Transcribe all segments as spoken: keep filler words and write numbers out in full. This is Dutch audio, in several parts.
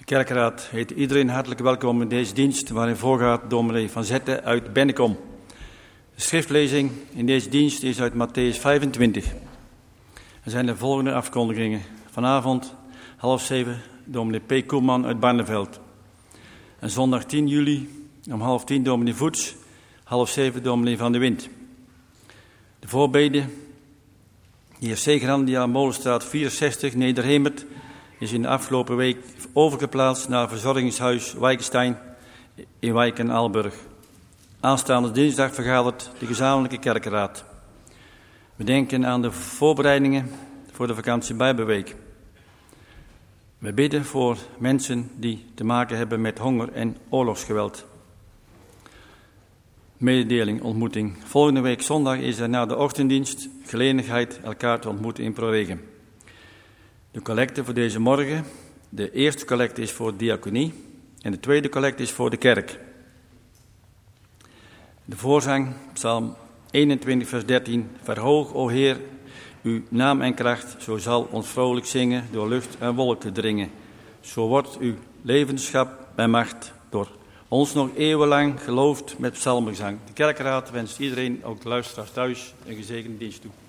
kerkraad heet iedereen hartelijk welkom in deze dienst waarin voorgaat dominee Van Zetten uit Bennekom. De schriftlezing in deze dienst is uit Mattheüs vijfentwintig. Er zijn de volgende afkondigingen. Vanavond half zeven dominee P. Koeman uit Barneveld. En zondag tien juli om half tien dominee Voets, half zeven dominee Van de Wind. De voorbede, de heer C. Grandia, Molenstraat vierenzestig, Nederhemert, is in de afgelopen week overgeplaatst naar verzorgingshuis Wijkenstein in Wijk en Aalburg. Aanstaande dinsdag vergadert de gezamenlijke kerkenraad. We denken aan de voorbereidingen voor de vakantie Bijbelweek. We bidden voor mensen die te maken hebben met honger en oorlogsgeweld. Mededeling, ontmoeting. Volgende week zondag is er na de ochtenddienst gelegenheid elkaar te ontmoeten in ProRegen. De collecte voor deze morgen. De eerste collecte is voor diaconie en de tweede collecte is voor de kerk. De voorzang, Psalm eenentwintig, vers dertien. Verhoog, o Heer, uw naam en kracht, zo zal ons vrolijk zingen door lucht en wolken dringen. Zo wordt uw levenschap en macht door ons nog eeuwenlang geloofd met psalmgezang. De kerkraad wenst iedereen, ook de luisteraars thuis, een gezegende dienst toe.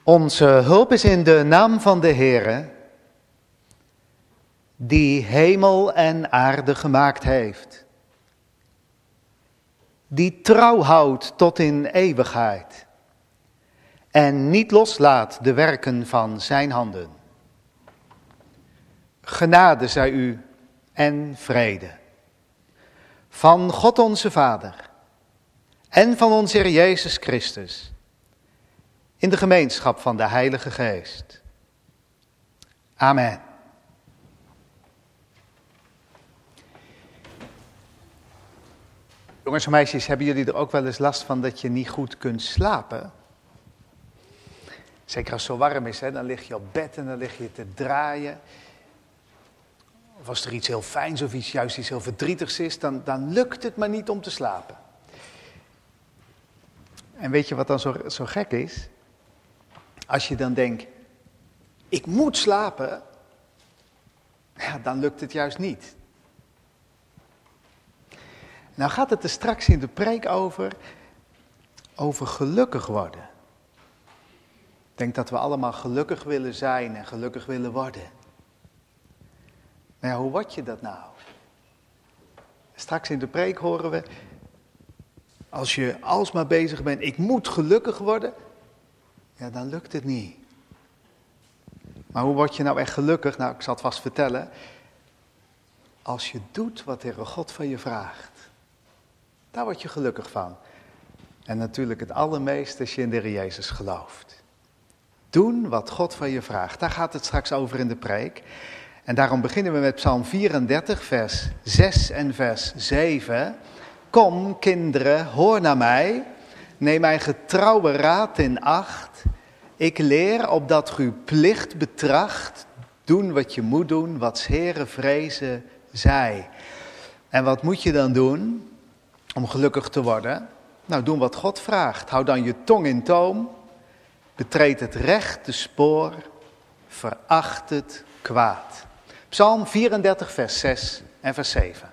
Onze hulp is in de naam van de Heere, die hemel en aarde gemaakt heeft. Die trouw houdt tot in eeuwigheid en niet loslaat de werken van zijn handen. Genade zij u en vrede. Van God onze Vader en van onze Heer Jezus Christus. In de gemeenschap van de Heilige Geest. Amen. Jongens en meisjes, hebben jullie er ook wel eens last van dat je niet goed kunt slapen? Zeker als het zo warm is, hè? Dan lig je op bed en dan lig je te draaien. Of als er iets heel fijns of iets, juist iets heel verdrietigs is, dan, dan lukt het maar niet om te slapen. En weet je wat dan zo, zo gek is? Als je dan denkt, ik moet slapen, ja, dan lukt het juist niet. Nou gaat het er straks in de preek over, over gelukkig worden. Ik denk dat we allemaal gelukkig willen zijn en gelukkig willen worden. Maar ja, hoe word je dat nou? Straks in de preek horen we, als je alsmaar bezig bent, ik moet gelukkig worden, ja, dan lukt het niet. Maar hoe word je nou echt gelukkig? Nou, ik zal het vast vertellen. Als je doet wat de Heere God van je vraagt. Daar word je gelukkig van. En natuurlijk het allermeest als je in de Heer Jezus gelooft. Doen wat God van je vraagt. Daar gaat het straks over in de preek. En daarom beginnen we met Psalm vierendertig, vers zes en vers zeven. Kom, kinderen, hoor naar mij. Neem mijn getrouwe raad in acht. Ik leer opdat ge uw plicht betracht. Doen wat je moet doen, wat 's Heere vrezen zij. En wat moet je dan doen om gelukkig te worden? Nou, doen wat God vraagt. Hou dan je tong in toom. Betreed het rechte spoor. Veracht het kwaad. Psalm vierendertig, vers zes en vers zeven.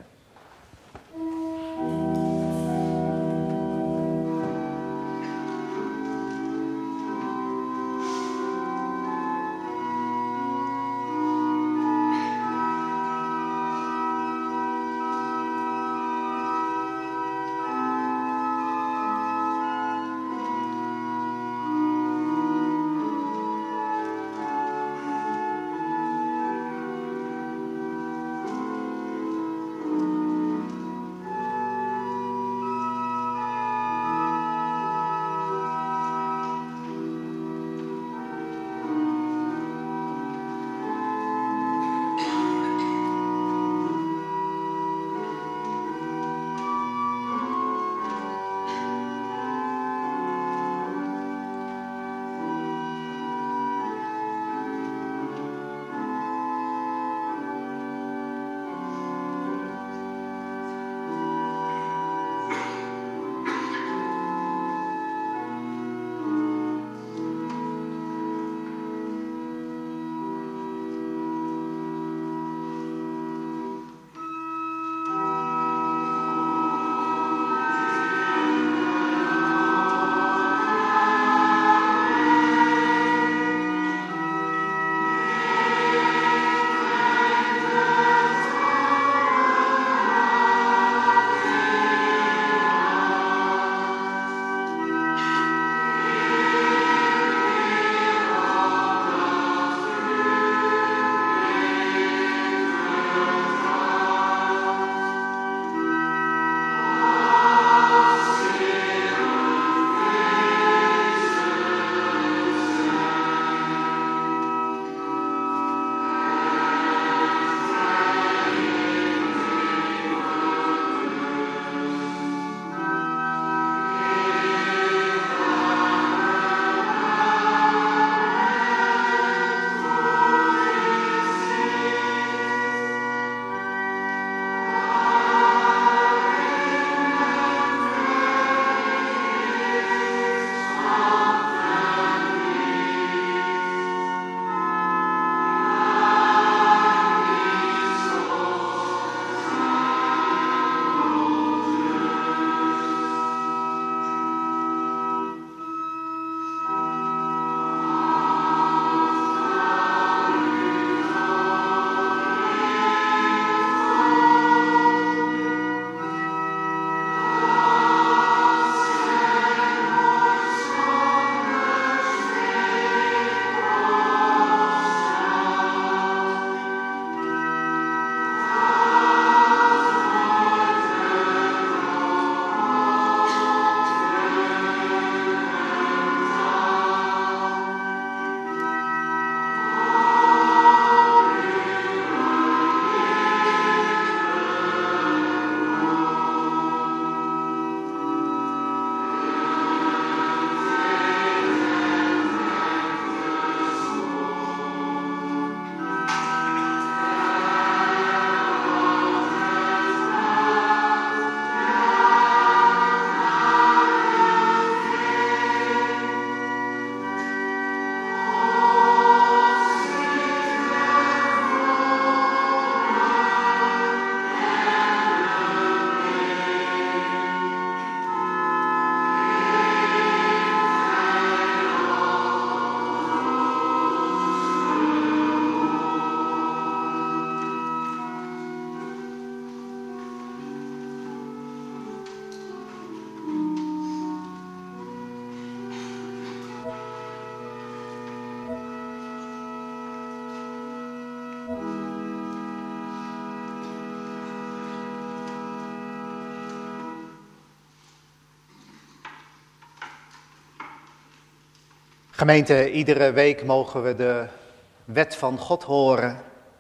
Gemeente, iedere week mogen we de wet van God horen,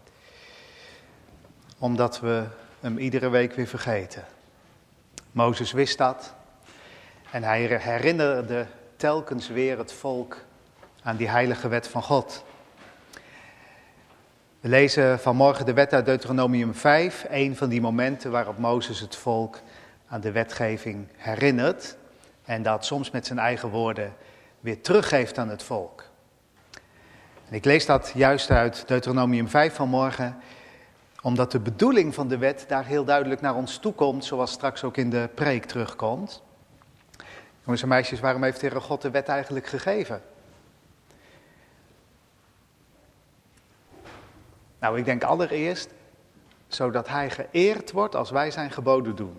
omdat we hem iedere week weer vergeten. Mozes wist dat en hij herinnerde telkens weer het volk aan die heilige wet van God. We lezen vanmorgen de wet uit Deuteronomium vijf, een van die momenten waarop Mozes het volk aan de wetgeving herinnert en dat soms met zijn eigen woorden weer teruggeeft aan het volk. En ik lees dat juist uit Deuteronomium vijf vanmorgen, omdat de bedoeling van de wet daar heel duidelijk naar ons toe komt, zoals straks ook in de preek terugkomt. Jongens en meisjes, waarom heeft de Heere God de wet eigenlijk gegeven? Nou, ik denk allereerst, zodat hij geëerd wordt als wij zijn geboden doen.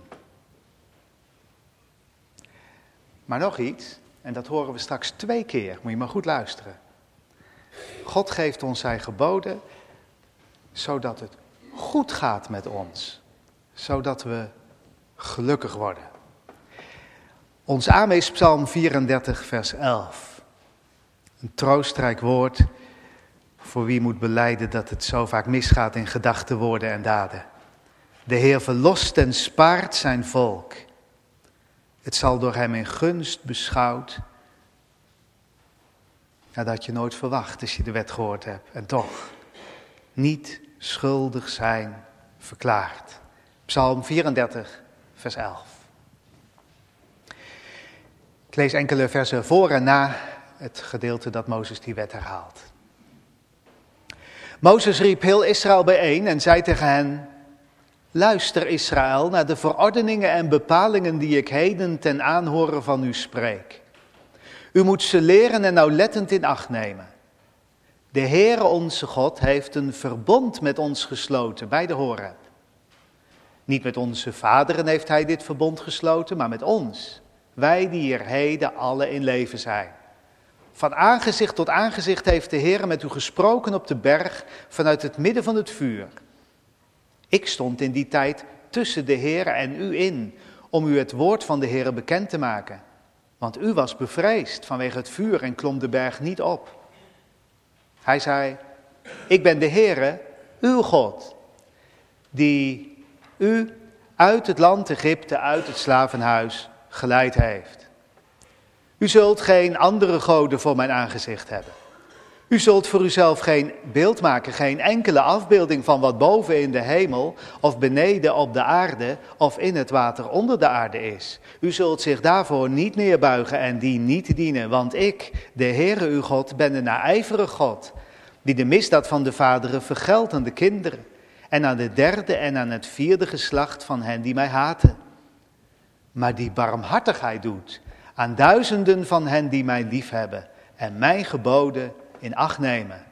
Maar nog iets, en dat horen we straks twee keer, moet je maar goed luisteren. God geeft ons zijn geboden, zodat het goed gaat met ons. Zodat we gelukkig worden. Ons amen is Psalm vierendertig, vers elf. Een troostrijk woord voor wie moet belijden dat het zo vaak misgaat in gedachten, woorden en daden. De Heer verlost en spaart zijn volk. Het zal door hem in gunst beschouwd. Ja, dat had je nooit verwacht als je de wet gehoord hebt. En toch, niet schuldig zijn verklaard. Psalm vierendertig, vers elf. Ik lees enkele versen voor en na het gedeelte dat Mozes die wet herhaalt. Mozes riep heel Israël bijeen en zei tegen hen: luister Israël naar de verordeningen en bepalingen die ik heden ten aanhoren van u spreek. U moet ze leren en nauwlettend in acht nemen. De Heere onze God heeft een verbond met ons gesloten bij de Horeb. Niet met onze vaderen heeft hij dit verbond gesloten, maar met ons. Wij die er heden alle in leven zijn. Van aangezicht tot aangezicht heeft de Heere met u gesproken op de berg vanuit het midden van het vuur. Ik stond in die tijd tussen de Heere en u in, om u het woord van de Heere bekend te maken. Want u was bevreesd vanwege het vuur en klom de berg niet op. Hij zei: ik ben de Heere, uw God, die u uit het land Egypte, uit het slavenhuis, geleid heeft. U zult geen andere goden voor mijn aangezicht hebben. U zult voor uzelf geen beeld maken, geen enkele afbeelding van wat boven in de hemel of beneden op de aarde of in het water onder de aarde is. U zult zich daarvoor niet neerbuigen en die niet dienen, want ik, de Heere uw God, ben een naijverige God, die de misdaad van de vaderen vergeldt aan de kinderen en aan de derde en aan het vierde geslacht van hen die mij haten. Maar die barmhartigheid doet aan duizenden van hen die mij liefhebben en mijn geboden in acht nemen.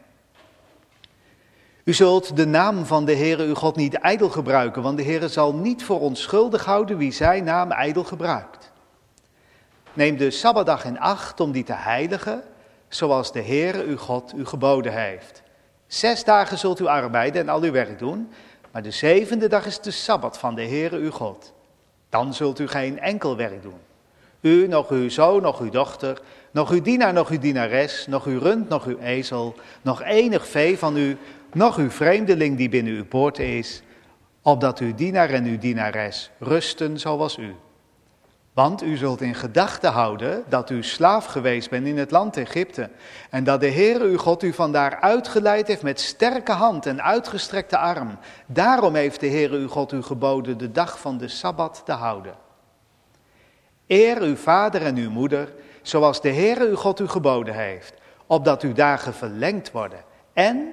U zult de naam van de Heere uw God niet ijdel gebruiken, want de Heere zal niet voor onschuldig houden wie zijn naam ijdel gebruikt. Neem de Sabbatdag in acht om die te heiligen, zoals de Heere uw God u geboden heeft. Zes dagen zult u arbeiden en al uw werk doen, maar de zevende dag is de Sabbat van de Heere uw God. Dan zult u geen enkel werk doen. U, nog uw zoon, nog uw dochter, nog uw dienaar, nog uw dienares, nog uw rund, nog uw ezel, nog enig vee van u, nog uw vreemdeling die binnen uw poorten is, opdat uw dienaar en uw dienares rusten zoals u. Want u zult in gedachten houden dat u slaaf geweest bent in het land Egypte en dat de Heere uw God u vandaar uitgeleid heeft met sterke hand en uitgestrekte arm. Daarom heeft de Heere uw God u geboden de dag van de Sabbat te houden. Eer uw vader en uw moeder, zoals de Heere uw God u geboden heeft, opdat uw dagen verlengd worden en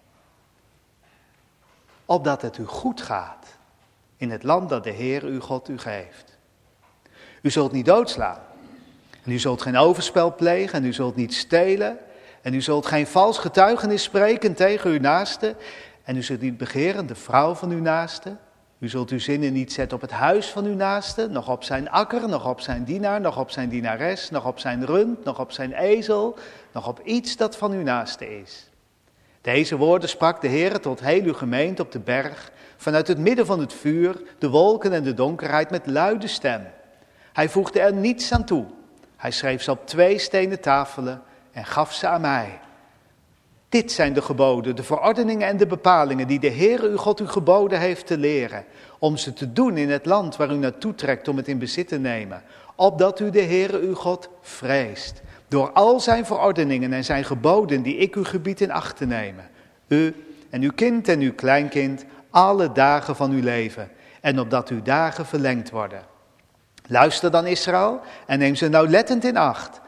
opdat het u goed gaat in het land dat de Heere uw God u geeft. U zult niet doodslaan en u zult geen overspel plegen en u zult niet stelen en u zult geen vals getuigenis spreken tegen uw naaste en u zult niet begeren de vrouw van uw naaste. U zult uw zinnen niet zetten op het huis van uw naaste, nog op zijn akker, nog op zijn dienaar, nog op zijn dienares, nog op zijn rund, nog op zijn ezel, nog op iets dat van uw naaste is. Deze woorden sprak de Heere tot heel uw gemeente op de berg, vanuit het midden van het vuur, de wolken en de donkerheid met luide stem. Hij voegde er niets aan toe. Hij schreef ze op twee stenen tafelen en gaf ze aan mij. Dit zijn de geboden, de verordeningen en de bepalingen die de Heere uw God u geboden heeft te leren, om ze te doen in het land waar u naartoe trekt om het in bezit te nemen, opdat u de Heere uw God vreest, door al zijn verordeningen en zijn geboden die ik u gebied in acht te nemen, u en uw kind en uw kleinkind, alle dagen van uw leven, en opdat uw dagen verlengd worden. Luister dan Israël en neem ze nauwlettend in acht.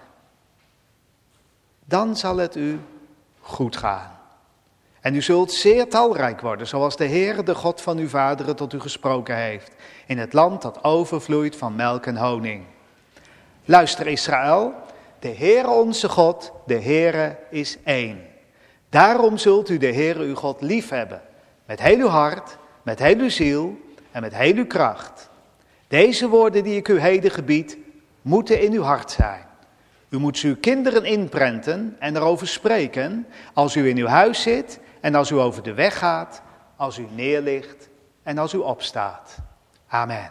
Dan zal het u goed gaan. En u zult zeer talrijk worden, zoals de Heere, de God van uw vaderen, tot u gesproken heeft, in het land dat overvloeit van melk en honing. Luister Israël, de Heere onze God, de Heere is één. Daarom zult u de Heere uw God liefhebben, met heel uw hart, met heel uw ziel en met heel uw kracht. Deze woorden die ik u heden gebied, moeten in uw hart zijn. U moet ze uw kinderen inprenten en erover spreken, als u in uw huis zit en als u over de weg gaat, als u neerligt en als u opstaat. Amen.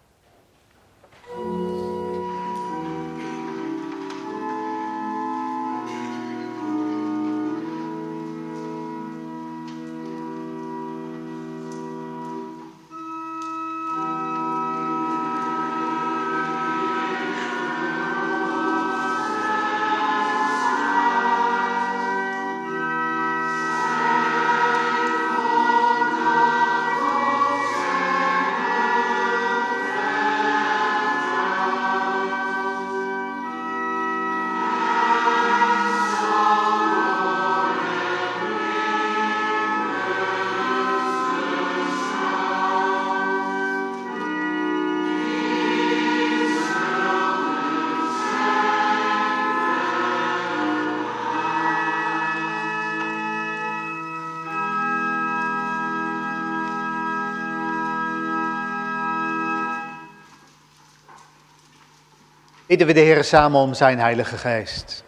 Bidden we de Heer samen om zijn Heilige Geest.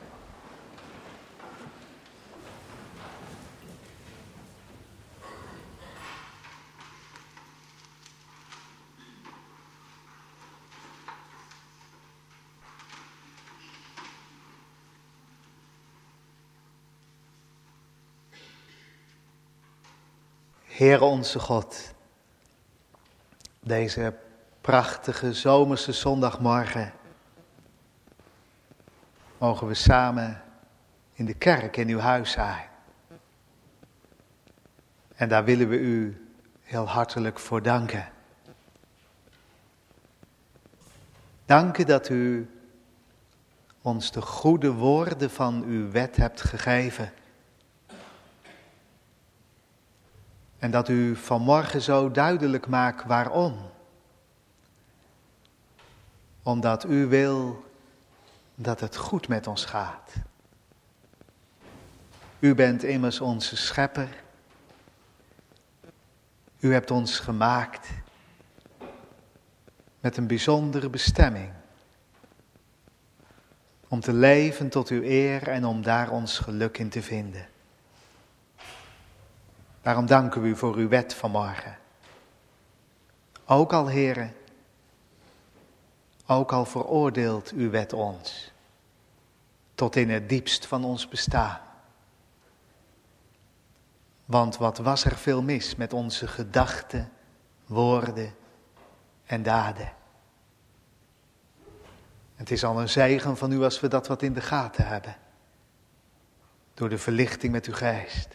Heere onze God, deze prachtige zomerse zondagmorgen mogen we samen in de kerk in uw huis zijn. En daar willen we u heel hartelijk voor danken. Danken dat u ons de goede woorden van uw wet hebt gegeven. En dat u vanmorgen zo duidelijk maakt waarom. Omdat u wil dat het goed met ons gaat. U bent immers onze schepper. U hebt ons gemaakt met een bijzondere bestemming. Om te leven tot uw eer en om daar ons geluk in te vinden. Daarom danken we u voor uw wet vanmorgen. Ook al, Heere, ook al veroordeelt uw wet ons, tot in het diepst van ons bestaan. Want wat was er veel mis met onze gedachten, woorden en daden. Het is al een zegen van u als we dat wat in de gaten hebben. Door de verlichting met uw geest.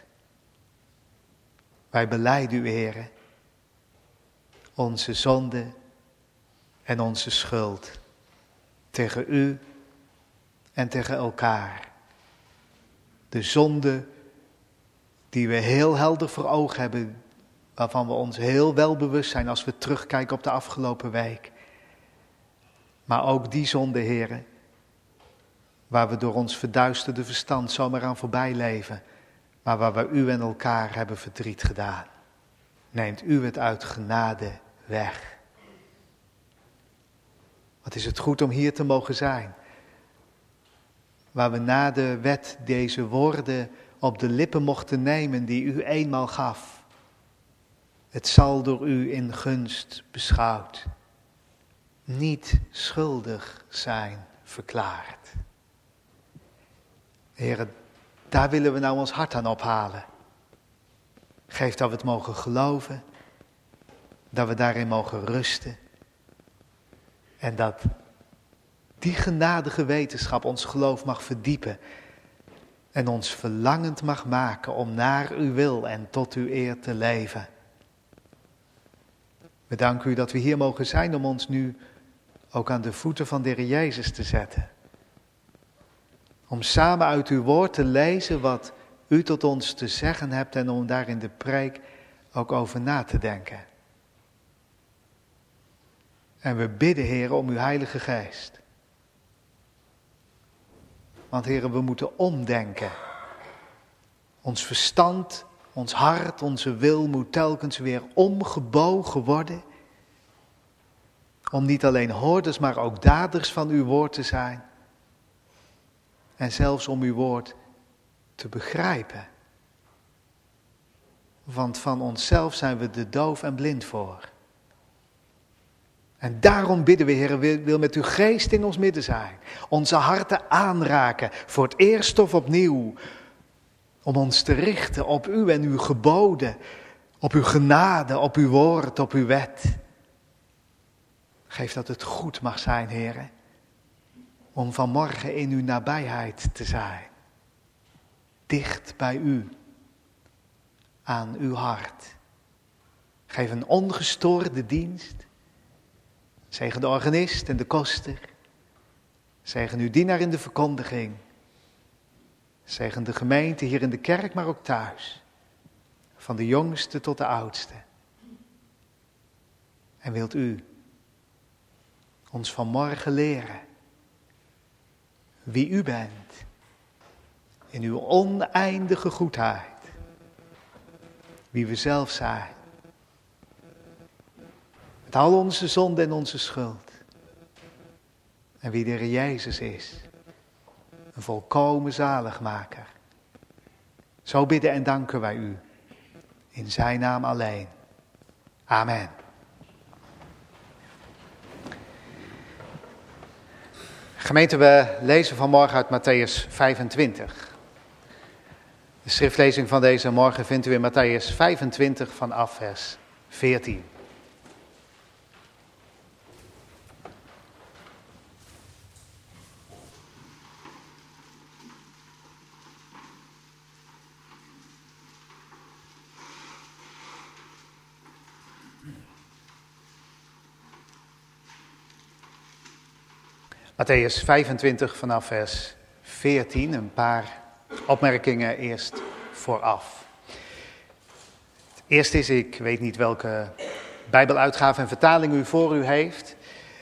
Wij belijden u, Heere, onze zonde en onze schuld tegen u en tegen elkaar. De zonde die we heel helder voor ogen hebben, waarvan we ons heel wel bewust zijn als we terugkijken op de afgelopen week. Maar ook die zonde, Heere, waar we door ons verduisterde verstand zomaar aan voorbij leven, maar waar we u en elkaar hebben verdriet gedaan. Neemt u het uit genade weg. Wat is het goed om hier te mogen zijn. Waar we na de wet deze woorden op de lippen mochten nemen die u eenmaal gaf. Het zal door u in gunst beschouwd. Niet schuldig zijn verklaard. Heer, daar willen we nou ons hart aan ophalen. Geef dat we het mogen geloven, dat we daarin mogen rusten. En dat die genadige wetenschap ons geloof mag verdiepen en ons verlangend mag maken om naar uw wil en tot uw eer te leven. We danken u dat we hier mogen zijn om ons nu ook aan de voeten van de Heer Jezus te zetten. Om samen uit uw woord te lezen wat u tot ons te zeggen hebt en om daar in de preek ook over na te denken. En we bidden, Heer, om uw Heilige Geest. Want, Heer, we moeten omdenken. Ons verstand, ons hart, onze wil moet telkens weer omgebogen worden. Om niet alleen hoorders, maar ook daders van uw woord te zijn. En zelfs om uw woord te begrijpen. Want van onszelf zijn we er doof en blind voor. En daarom bidden we, Heer, wil, wil met uw geest in ons midden zijn. Onze harten aanraken, voor het eerst of opnieuw. Om ons te richten op u en uw geboden. Op uw genade, op uw woord, op uw wet. Geef dat het goed mag zijn, Heer. Om vanmorgen in uw nabijheid te zijn. Dicht bij u. Aan uw hart. Geef een ongestoorde dienst. Zegen de organist en de koster. Zegen uw dienaar in de verkondiging. Zegen de gemeente hier in de kerk, maar ook thuis. Van de jongste tot de oudste. En wilt u ons vanmorgen leren wie u bent. In uw oneindige goedheid. Wie we zelf zijn. Met al onze zonde en onze schuld. En wie de Heer Jezus is. Een volkomen zaligmaker. Zo bidden en danken wij u. In zijn naam alleen. Amen. Gemeente, we lezen vanmorgen uit Mattheüs vijfentwintig. De schriftlezing van deze morgen vindt u in Mattheüs vijfentwintig vanaf vers veertien. Mattheüs vijfentwintig vanaf vers veertien, een paar opmerkingen eerst vooraf. Het eerste is, ik weet niet welke bijbeluitgave en vertaling u voor u heeft.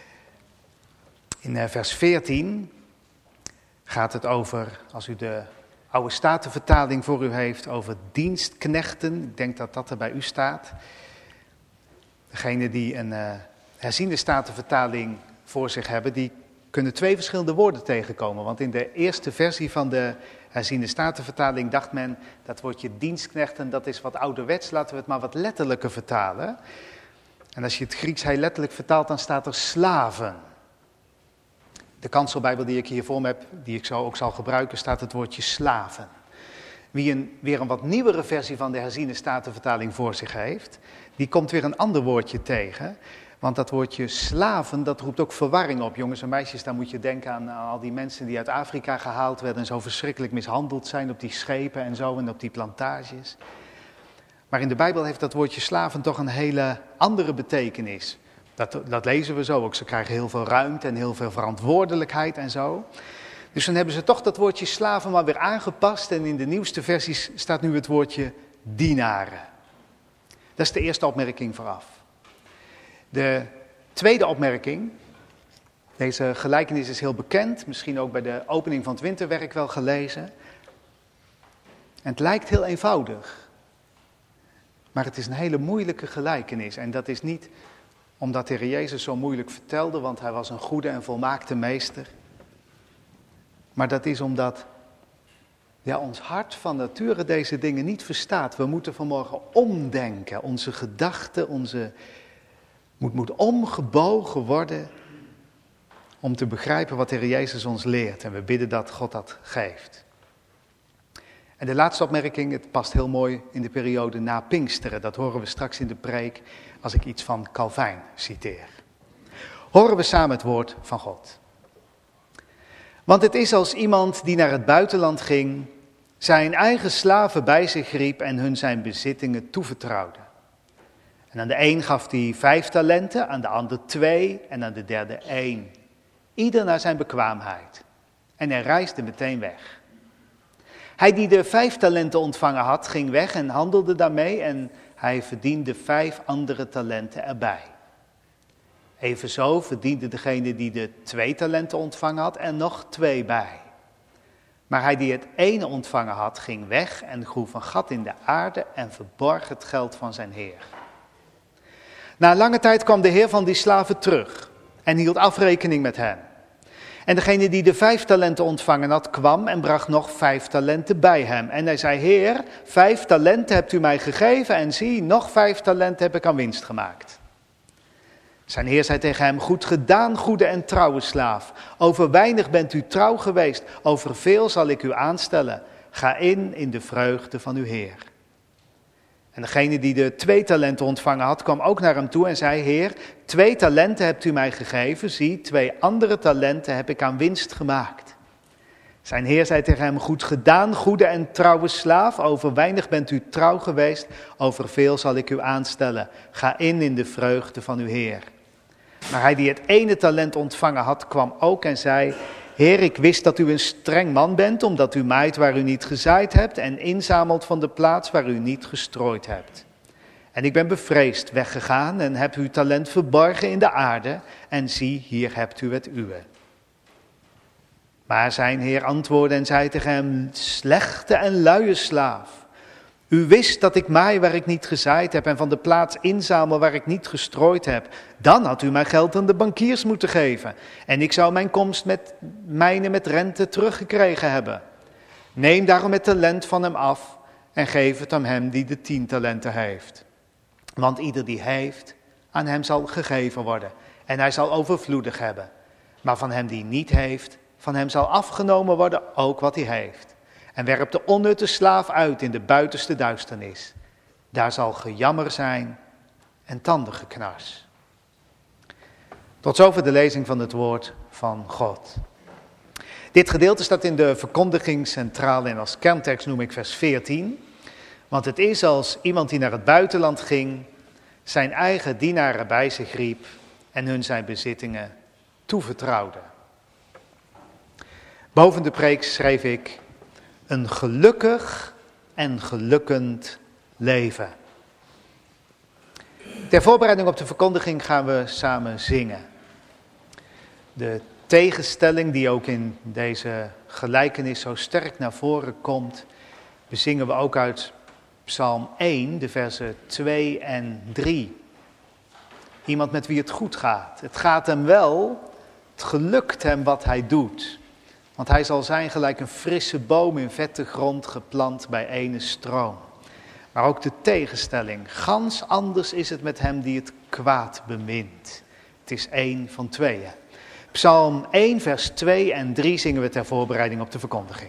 In vers veertien gaat het over, als u de oude Statenvertaling voor u heeft, over dienstknechten. Ik denk dat dat er bij u staat. Degene die een uh, herziende Statenvertaling voor zich hebben, die kunnen twee verschillende woorden tegenkomen. Want in de eerste versie van de herziende Statenvertaling dacht men, dat woordje dienstknechten, dat is wat ouderwets, laten we het maar wat letterlijker vertalen. En als je het Grieks heel letterlijk vertaalt, dan staat er slaven. De kanselbijbel die ik hier voor me heb, die ik zo ook zal gebruiken, staat het woordje slaven. Wie een, weer een wat nieuwere versie van de herziende Statenvertaling voor zich heeft, die komt weer een ander woordje tegen. Want dat woordje slaven, dat roept ook verwarring op. Jongens en meisjes, daar moet je denken aan al die mensen die uit Afrika gehaald werden en zo verschrikkelijk mishandeld zijn op die schepen en zo en op die plantages. Maar in de Bijbel heeft dat woordje slaven toch een hele andere betekenis. Dat, dat lezen we zo ook. Ze krijgen heel veel ruimte en heel veel verantwoordelijkheid en zo. Dus dan hebben ze toch dat woordje slaven maar weer aangepast. En in de nieuwste versies staat nu het woordje dienaren. Dat is de eerste opmerking vooraf. De tweede opmerking. Deze gelijkenis is heel bekend. Misschien ook bij de opening van het winterwerk wel gelezen. En het lijkt heel eenvoudig. Maar het is een hele moeilijke gelijkenis. En dat is niet omdat de Heer Jezus zo moeilijk vertelde, want hij was een goede en volmaakte meester. Maar dat is omdat ja, ons hart van nature deze dingen niet verstaat. We moeten vanmorgen omdenken. Onze gedachten, onze moet, moet omgebogen worden om te begrijpen wat de Heer Jezus ons leert. En we bidden dat God dat geeft. En de laatste opmerking, het past heel mooi in de periode na Pinksteren. Dat horen we straks in de preek als ik iets van Calvijn citeer. Horen we samen het woord van God. Want het is als iemand die naar het buitenland ging, zijn eigen slaven bij zich riep en hun zijn bezittingen toevertrouwde. En aan de een gaf hij vijf talenten, aan de ander twee en aan de derde één. Ieder naar zijn bekwaamheid. En hij reisde meteen weg. Hij die de vijf talenten ontvangen had, ging weg en handelde daarmee en hij verdiende vijf andere talenten erbij. Evenzo verdiende degene die de twee talenten ontvangen had er nog twee bij. Maar hij die het ene ontvangen had, ging weg en groef een gat in de aarde en verborg het geld van zijn heer. Na lange tijd kwam de heer van die slaven terug en hield afrekening met hem. En degene die de vijf talenten ontvangen had, kwam en bracht nog vijf talenten bij hem. En hij zei, heer, vijf talenten hebt u mij gegeven en zie, nog vijf talenten heb ik aan winst gemaakt. Zijn heer zei tegen hem, goed gedaan, goede en trouwe slaaf. Over weinig bent u trouw geweest, over veel zal ik u aanstellen. Ga in in de vreugde van uw heer. En degene die de twee talenten ontvangen had, kwam ook naar hem toe en zei, heer, twee talenten hebt u mij gegeven, zie, twee andere talenten heb ik aan winst gemaakt. Zijn heer zei tegen hem, goed gedaan, goede en trouwe slaaf, over weinig bent u trouw geweest, over veel zal ik u aanstellen. Ga in in de vreugde van uw heer. Maar hij die het ene talent ontvangen had, kwam ook en zei, heer, ik wist dat u een streng man bent, omdat u maait waar u niet gezaaid hebt en inzamelt van de plaats waar u niet gestrooid hebt. En ik ben bevreesd weggegaan en heb uw talent verborgen in de aarde en zie, hier hebt u het uwe. Maar zijn heer antwoordde en zei tegen hem, slechte en luie slaaf. U wist dat ik maai waar ik niet gezaaid heb en van de plaats inzamel waar ik niet gestrooid heb. Dan had u mijn geld aan de bankiers moeten geven. En ik zou mijn komst met mijne met rente teruggekregen hebben. Neem daarom het talent van hem af en geef het aan hem die de tien talenten heeft. Want ieder die heeft, aan hem zal gegeven worden. En hij zal overvloedig hebben. Maar van hem die niet heeft, van hem zal afgenomen worden ook wat hij heeft. En werp de onnutte slaaf uit in de buitenste duisternis. Daar zal gejammer zijn en tandengeknars. Tot zover de lezing van het woord van God. Dit gedeelte staat in de verkondiging centraal en als kerntekst noem ik vers veertien. Want het is als iemand die naar het buitenland ging, zijn eigen dienaren bij zich riep en hun zijn bezittingen toevertrouwde. Boven de preek schreef ik, een gelukkig en gelukkend leven. Ter voorbereiding op de verkondiging gaan we samen zingen. De tegenstelling die ook in deze gelijkenis zo sterk naar voren komt, bezingen we ook uit Psalm één, de versen twee en drie. Iemand met wie het goed gaat. Het gaat hem wel, het gelukt hem wat hij doet. Want hij zal zijn gelijk een frisse boom in vette grond geplant bij ene stroom. Maar ook de tegenstelling. Gans anders is het met hem die het kwaad bemint. Het is één van tweeën. Psalm één, vers twee en drie zingen we ter voorbereiding op de verkondiging.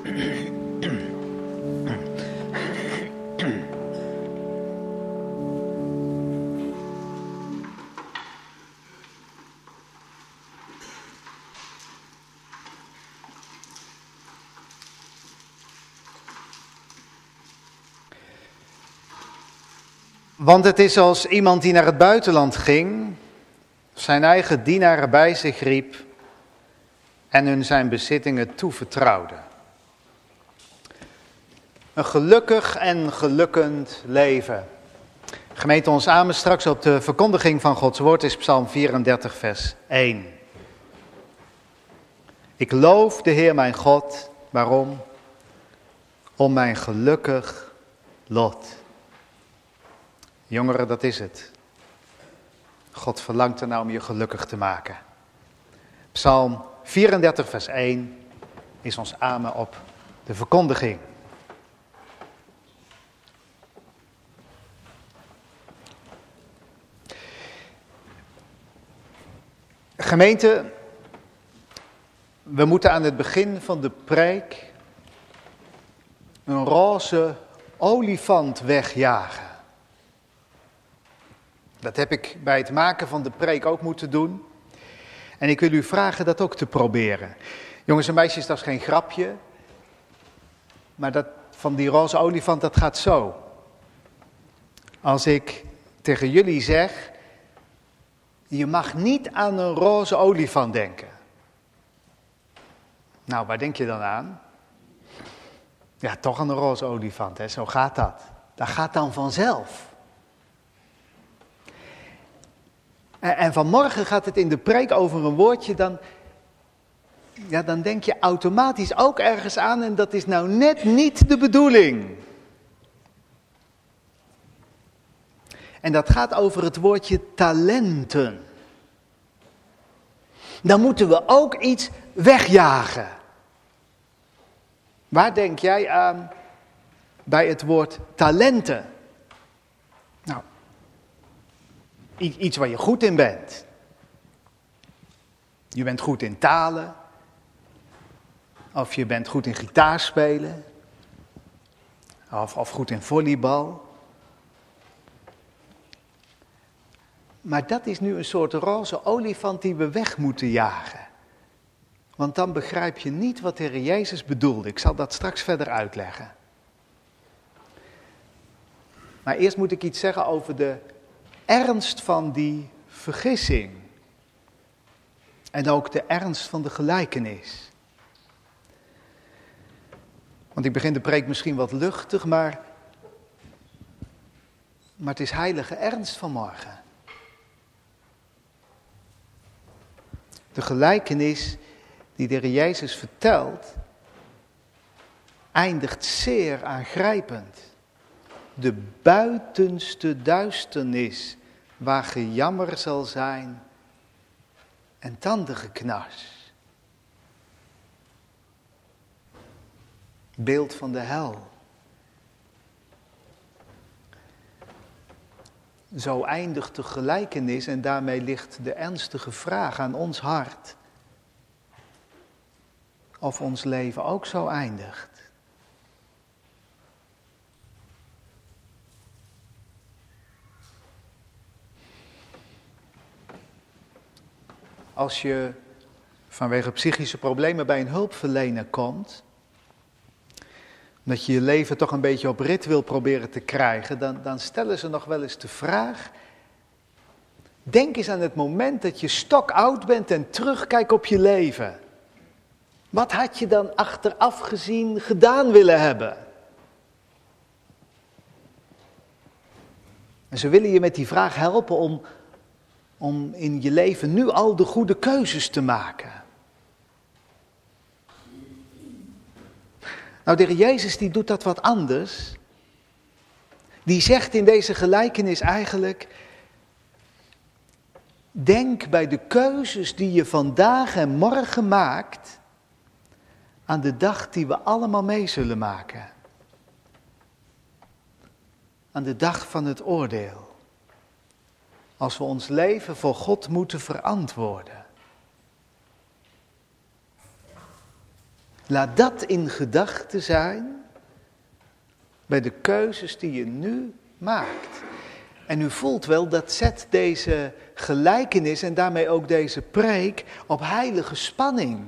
Want het is als iemand die naar het buitenland ging, zijn eigen dienaren bij zich riep en hun zijn bezittingen toevertrouwde. Een gelukkig en gelukkend leven. Gemeente, ons amen straks op de verkondiging van Gods woord is Psalm vierendertig vers één. Ik loof de Heer mijn God, waarom? Om mijn gelukkig lot. Jongeren, dat is het. God verlangt er nou om je gelukkig te maken. Psalm vierendertig vers één is ons amen op de verkondiging. Gemeente, we moeten aan het begin van de preek een roze olifant wegjagen. Dat heb ik bij het maken van de preek ook moeten doen. En ik wil u vragen dat ook te proberen. Jongens en meisjes, dat is geen grapje. Maar dat van die roze olifant, dat gaat zo. Als ik tegen jullie zeg, je mag niet aan een roze olifant denken. Nou, waar denk je dan aan? Ja, toch aan een roze olifant, hè? Zo gaat dat. Dat gaat dan vanzelf. En, en vanmorgen gaat het in de preek over een woordje, dan, ja, dan denk je automatisch ook ergens aan en dat is nou net niet de bedoeling. En dat gaat over het woordje talenten. Dan moeten we ook iets wegjagen. Waar denk jij aan bij het woord talenten? Nou, iets waar je goed in bent. Je bent goed in talen. Of je bent goed in gitaar spelen. Of, of goed in volleybal. Maar dat is nu een soort roze olifant die we weg moeten jagen. Want dan begrijp je niet wat de Heer Jezus bedoelde. Ik zal dat straks verder uitleggen. Maar eerst moet ik iets zeggen over de ernst van die vergissing. En ook de ernst van de gelijkenis. Want ik begin de preek misschien wat luchtig, maar, maar het is heilige ernst vanmorgen. De gelijkenis die de Heer Jezus vertelt, eindigt zeer aangrijpend. De buitenste duisternis, waar gejammer zal zijn en tandengeknars. Beeld van de hel. Zo eindigt de gelijkenis en daarmee ligt de ernstige vraag aan ons hart. Of ons leven ook zo eindigt. Als je vanwege psychische problemen bij een hulpverlener komt, dat je je leven toch een beetje op rit wil proberen te krijgen, dan, dan stellen ze nog wel eens de vraag, denk eens aan het moment dat je stokoud bent en terugkijkt op je leven. Wat had je dan achteraf gezien gedaan willen hebben? En ze willen je met die vraag helpen om, om in je leven nu al de goede keuzes te maken. Nou, de Heer Jezus die doet dat wat anders. Die zegt in deze gelijkenis eigenlijk, denk bij de keuzes die je vandaag en morgen maakt, aan de dag die we allemaal mee zullen maken. Aan de dag van het oordeel. Als we ons leven voor God moeten verantwoorden. Laat dat in gedachten zijn bij de keuzes die je nu maakt. En u voelt wel, dat zet deze gelijkenis en daarmee ook deze preek op heilige spanning.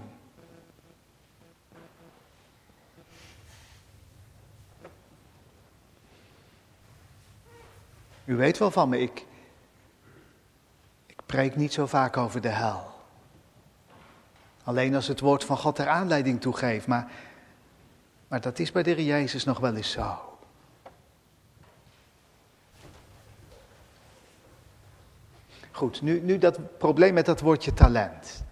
U weet wel van me, ik, ik preek niet zo vaak over de hel. Alleen als het woord van God er aanleiding toe geeft, maar, maar dat is bij de Heer Jezus nog wel eens zo. Goed, nu, nu dat probleem met dat woordje talent.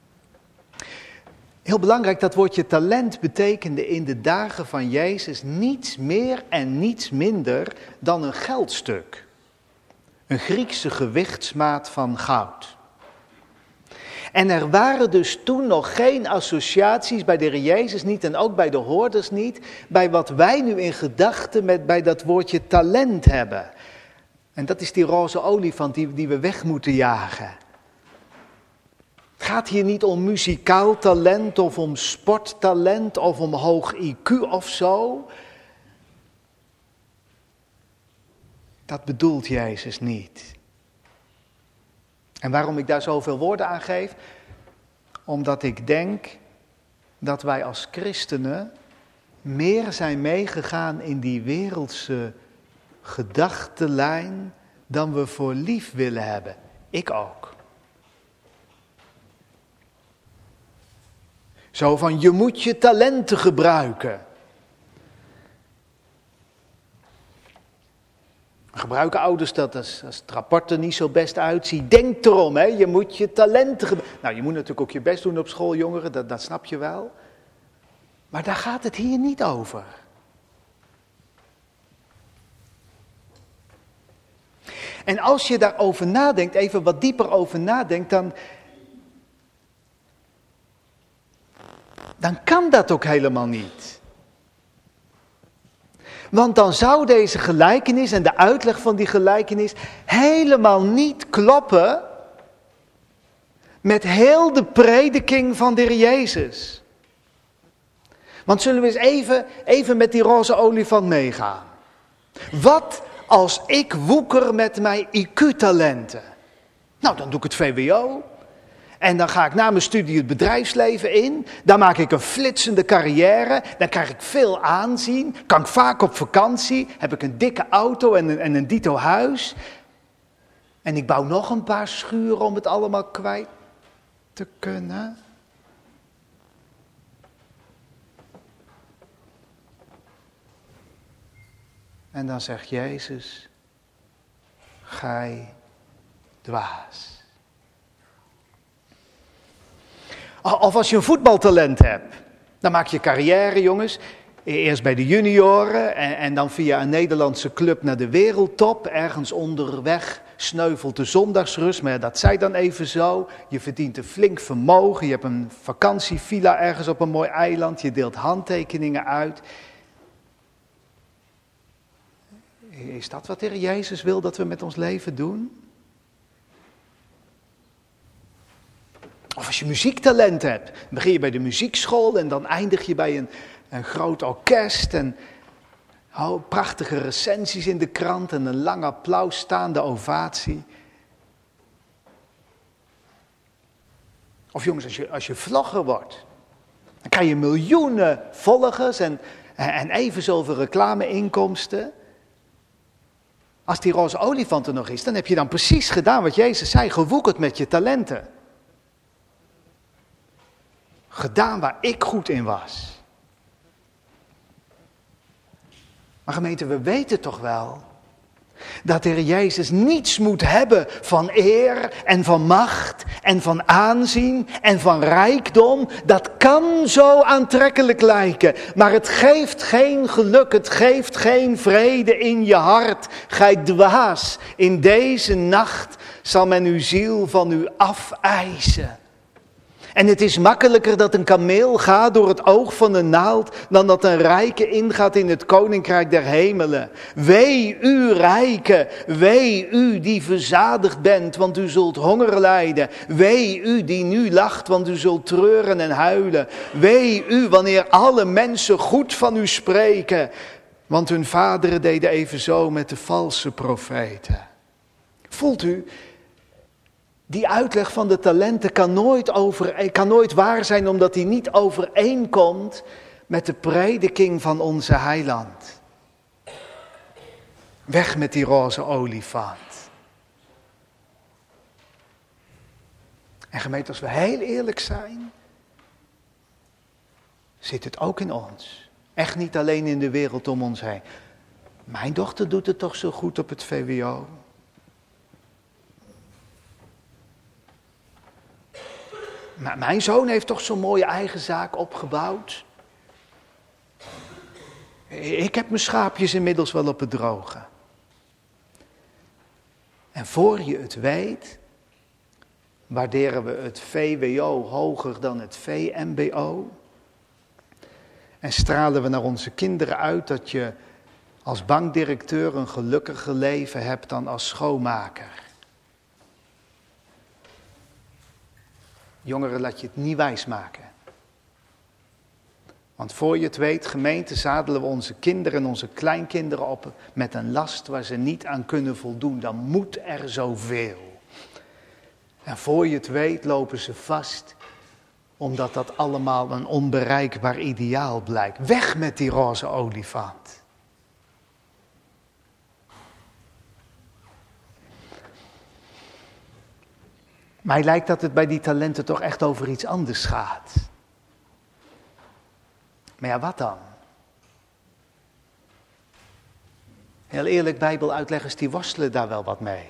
Heel belangrijk, dat woordje talent betekende in de dagen van Jezus niets meer en niets minder dan een geldstuk. Een Griekse gewichtsmaat van goud. En er waren dus toen nog geen associaties bij de Heer Jezus niet en ook bij de hoorders niet, bij wat wij nu in gedachten met bij dat woordje talent hebben. En dat is die roze olifant die, die we weg moeten jagen. Het gaat hier niet om muzikaal talent of om sporttalent of om hoog I Q of zo. Dat bedoelt Jezus niet. En waarom ik daar zoveel woorden aan geef? Omdat ik denk dat wij als christenen meer zijn meegegaan in die wereldse gedachtenlijn dan we voor lief willen hebben. Ik ook. Zo van, je moet je talenten gebruiken. Gebruiken ouders dat als, als het rapport er niet zo best uitziet? Denk erom, hè? Je moet je talenten gebruiken. Nou, je moet natuurlijk ook je best doen op school, jongeren, dat, dat snap je wel. Maar daar gaat het hier niet over. En als je daarover nadenkt, even wat dieper over nadenkt, dan, dan kan dat ook helemaal niet. Want dan zou deze gelijkenis en de uitleg van die gelijkenis helemaal niet kloppen met heel de prediking van de Heer Jezus. Want zullen we eens even, even met die roze olifant meegaan. Wat als ik woeker met mijn I Q-talenten? Nou, dan doe ik het V W O. En dan ga ik na mijn studie het bedrijfsleven in. Dan maak ik een flitsende carrière. Dan krijg ik veel aanzien. Kan ik vaak op vakantie. Heb ik een dikke auto en een, en een dito huis. En ik bouw nog een paar schuren om het allemaal kwijt te kunnen. En dan zegt Jezus, gij dwaas. Of als je een voetbaltalent hebt, dan maak je carrière, jongens. Eerst bij de junioren en, en dan via een Nederlandse club naar de wereldtop. Ergens onderweg sneuvelt de zondagsrust, maar dat zij dan even zo. Je verdient een flink vermogen, je hebt een vakantievilla ergens op een mooi eiland. Je deelt handtekeningen uit. Is dat wat de Heer Jezus wil dat we met ons leven doen? Of als je muziektalent hebt, dan begin je bij de muziekschool en dan eindig je bij een, een groot orkest en oh, prachtige recensies in de krant en een lang applaus, staande ovatie. Of jongens, als je, als je vlogger wordt, dan krijg je miljoenen volgers en, en even zoveel reclameinkomsten. Als die roze olifant er nog is, dan heb je dan precies gedaan wat Jezus zei, gewoekerd met je talenten. Gedaan waar ik goed in was. Maar gemeente, we weten toch wel dat de Heer Jezus niets moet hebben van eer en van macht en van aanzien en van rijkdom. Dat kan zo aantrekkelijk lijken, maar het geeft geen geluk, het geeft geen vrede in je hart. Gij dwaas, in deze nacht zal men uw ziel van u afeisen. En het is makkelijker dat een kameel gaat door het oog van een naald, dan dat een rijke ingaat in het koninkrijk der hemelen. Wee u rijken, wee u die verzadigd bent, want u zult honger lijden. Wee u die nu lacht, want u zult treuren en huilen. Wee u wanneer alle mensen goed van u spreken, want hun vaderen deden evenzo met de valse profeten. Voelt u? Die uitleg van de talenten kan nooit, over, kan nooit waar zijn, omdat die niet overeenkomt met de prediking van onze heiland. Weg met die roze olifant. En gemeente, als we heel eerlijk zijn, zit het ook in ons. Echt niet alleen in de wereld om ons heen. Mijn dochter doet het toch zo goed op het V W O. Maar mijn zoon heeft toch zo'n mooie eigen zaak opgebouwd. Ik heb mijn schaapjes inmiddels wel op het droge. En voor je het weet, waarderen we het V W O hoger dan het V M B O. En stralen we naar onze kinderen uit dat je als bankdirecteur een gelukkiger leven hebt dan als schoonmaker. Jongeren, laat je het niet wijsmaken. Want voor je het weet, gemeente, zadelen we onze kinderen en onze kleinkinderen op met een last waar ze niet aan kunnen voldoen. Dan moet er zoveel. En voor je het weet, lopen ze vast, omdat dat allemaal een onbereikbaar ideaal blijkt. Weg met die roze olifant. Mij lijkt dat het bij die talenten toch echt over iets anders gaat. Maar ja, wat dan? Heel eerlijk, Bijbeluitleggers die worstelen daar wel wat mee.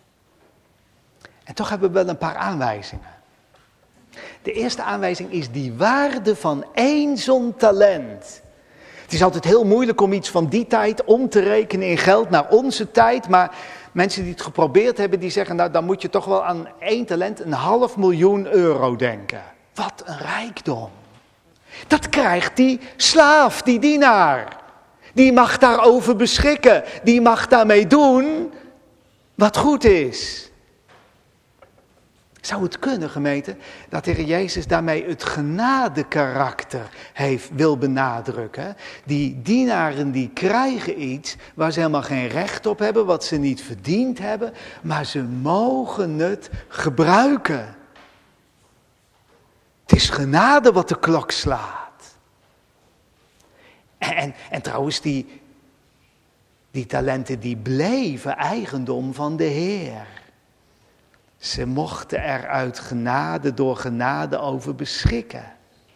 En toch hebben we wel een paar aanwijzingen. De eerste aanwijzing is die waarde van één zo'n talent. Het is altijd heel moeilijk om iets van die tijd om te rekenen in geld naar onze tijd, maar mensen die het geprobeerd hebben, die zeggen, nou dan moet je toch wel aan één talent een half miljoen euro denken. Wat een rijkdom. Dat krijgt die slaaf, die dienaar. Die mag daarover beschikken. Die mag daarmee doen wat goed is. Zou het kunnen, gemeente, dat de Heer Jezus daarmee het genadekarakter heeft, wil benadrukken? Die dienaren die krijgen iets waar ze helemaal geen recht op hebben, wat ze niet verdiend hebben, maar ze mogen het gebruiken. Het is genade wat de klok slaat. En, en, en trouwens, die, die talenten die bleven eigendom van de Heer. Ze mochten er uit genade door genade over beschikken.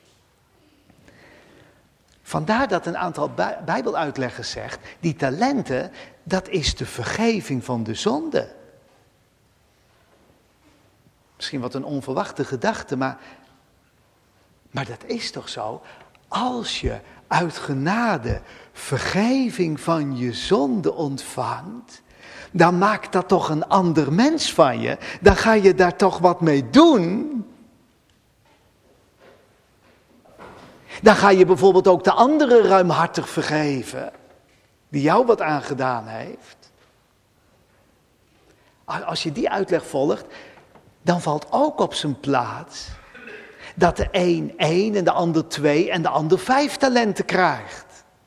Vandaar dat een aantal Bijbeluitleggers zegt, die talenten, dat is de vergeving van de zonde. Misschien wat een onverwachte gedachte, maar, maar dat is toch zo? Als je uit genade vergeving van je zonde ontvangt, dan maakt dat toch een ander mens van je. Dan ga je daar toch wat mee doen. Dan ga je bijvoorbeeld ook de andere ruimhartig vergeven, die jou wat aangedaan heeft. Als je die uitleg volgt, dan valt ook op zijn plaats dat de een één en de ander twee en de ander vijf talenten krijgt.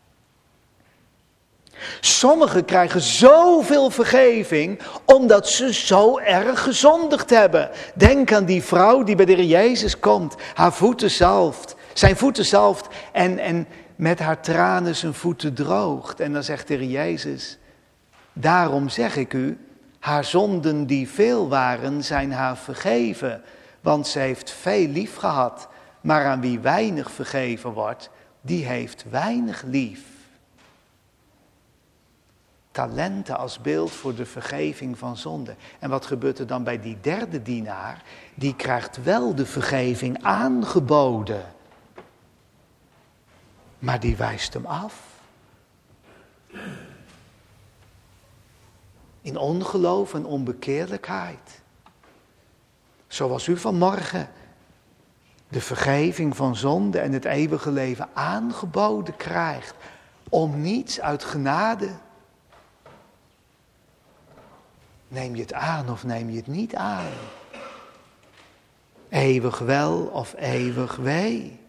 Sommigen krijgen zoveel vergeving omdat ze zo erg gezondigd hebben. Denk aan die vrouw die bij de Heer Jezus komt, haar voeten zalft, zijn voeten zalft en, en met haar tranen zijn voeten droogt. En dan zegt de Heer Jezus, daarom zeg ik u, haar zonden die veel waren zijn haar vergeven. Want ze heeft veel lief gehad, maar aan wie weinig vergeven wordt, die heeft weinig lief. Talenten als beeld voor de vergeving van zonde. En wat gebeurt er dan bij die derde dienaar? Die krijgt wel de vergeving aangeboden. Maar die wijst hem af. In ongeloof en onbekeerlijkheid. Zoals u vanmorgen de vergeving van zonde en het eeuwige leven aangeboden krijgt. Om niets uit genade. Neem je het aan of neem je het niet aan? Eeuwig wel of eeuwig wee?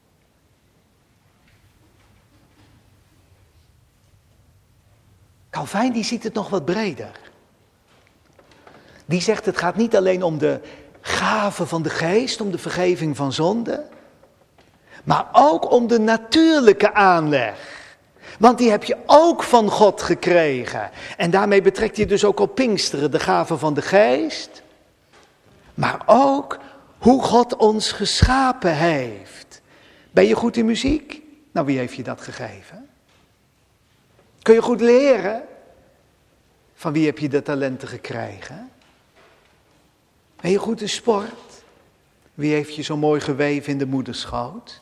Calvijn die ziet het nog wat breder. Die zegt het gaat niet alleen om de gave van de geest, om de vergeving van zonde. Maar ook om de natuurlijke aanleg. Want die heb je ook van God gekregen. En daarmee betrekt hij dus ook op Pinksteren de gave van de geest. Maar ook hoe God ons geschapen heeft. Ben je goed in muziek? Nou, wie heeft je dat gegeven? Kun je goed leren? Van wie heb je de talenten gekregen? Ben je goed in sport? Wie heeft je zo mooi geweven in de moederschoot?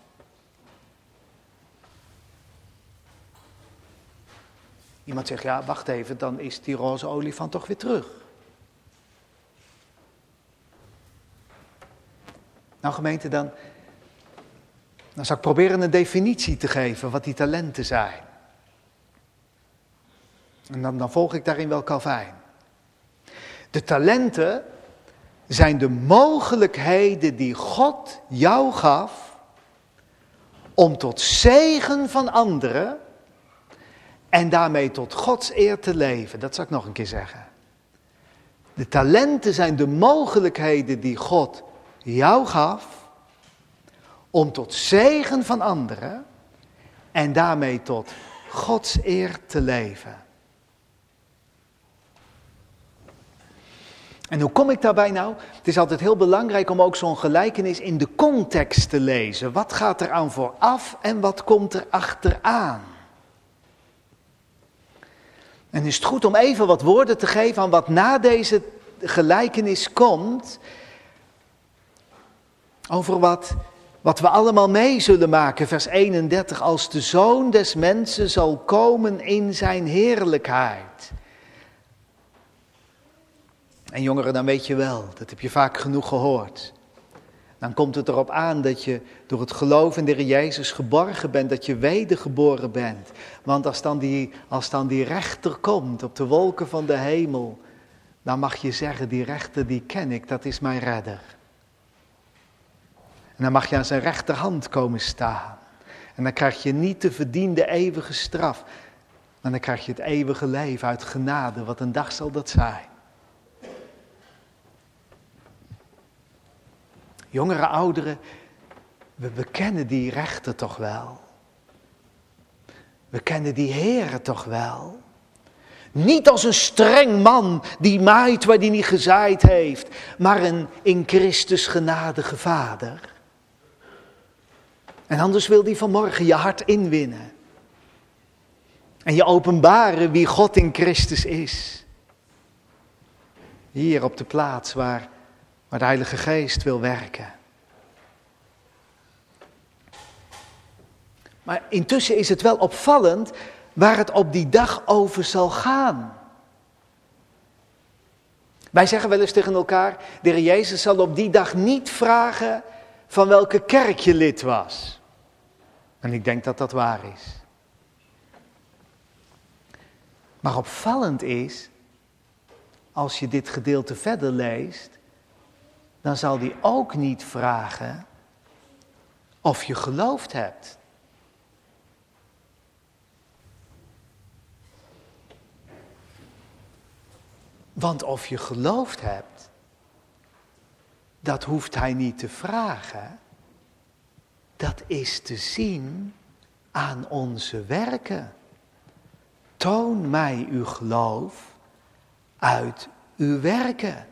Iemand zegt, ja, wacht even, dan is die roze olifant toch weer terug. Nou gemeente, dan, dan zal ik proberen een definitie te geven wat die talenten zijn. En dan, dan volg ik daarin wel Calvijn. De talenten zijn de mogelijkheden die God jou gaf om tot zegen van anderen en daarmee tot Gods eer te leven. Dat zal ik nog een keer zeggen. De talenten zijn de mogelijkheden die God jou gaf om tot zegen van anderen en daarmee tot Gods eer te leven. En hoe kom ik daarbij nou? Het is altijd heel belangrijk om ook zo'n gelijkenis in de context te lezen. Wat gaat er aan vooraf en wat komt er achteraan? En is het goed om even wat woorden te geven aan wat na deze gelijkenis komt. Over wat, wat we allemaal mee zullen maken. Vers eenendertig. Als de Zoon des Mensen zal komen in zijn heerlijkheid. En jongeren, dan weet je wel, dat heb je vaak genoeg gehoord. Dan komt het erop aan dat je door het geloof in de Heer Jezus geborgen bent, dat je wedergeboren bent. Want als dan, die, als dan die rechter komt op de wolken van de hemel, dan mag je zeggen, die rechter die ken ik, dat is mijn redder. En dan mag je aan zijn rechterhand komen staan. En dan krijg je niet de verdiende eeuwige straf, maar dan krijg je het eeuwige leven uit genade. Wat een dag zal dat zijn. Jongere, ouderen, we bekennen die rechter toch wel. We kennen die Heere toch wel. Niet als een streng man die maait waar hij niet gezaaid heeft, maar een in Christus genadige vader. En anders wil hij vanmorgen je hart inwinnen. En je openbaren wie God in Christus is. Hier op de plaats waar... waar de Heilige Geest wil werken. Maar intussen is het wel opvallend waar het op die dag over zal gaan. Wij zeggen wel eens tegen elkaar, de Heer Jezus zal op die dag niet vragen van welke kerk je lid was. En ik denk dat dat waar is. Maar opvallend is, als je dit gedeelte verder leest, dan zal hij ook niet vragen of je geloofd hebt. Want of je geloofd hebt, dat hoeft hij niet te vragen. Dat is te zien aan onze werken. Toon mij uw geloof uit uw werken.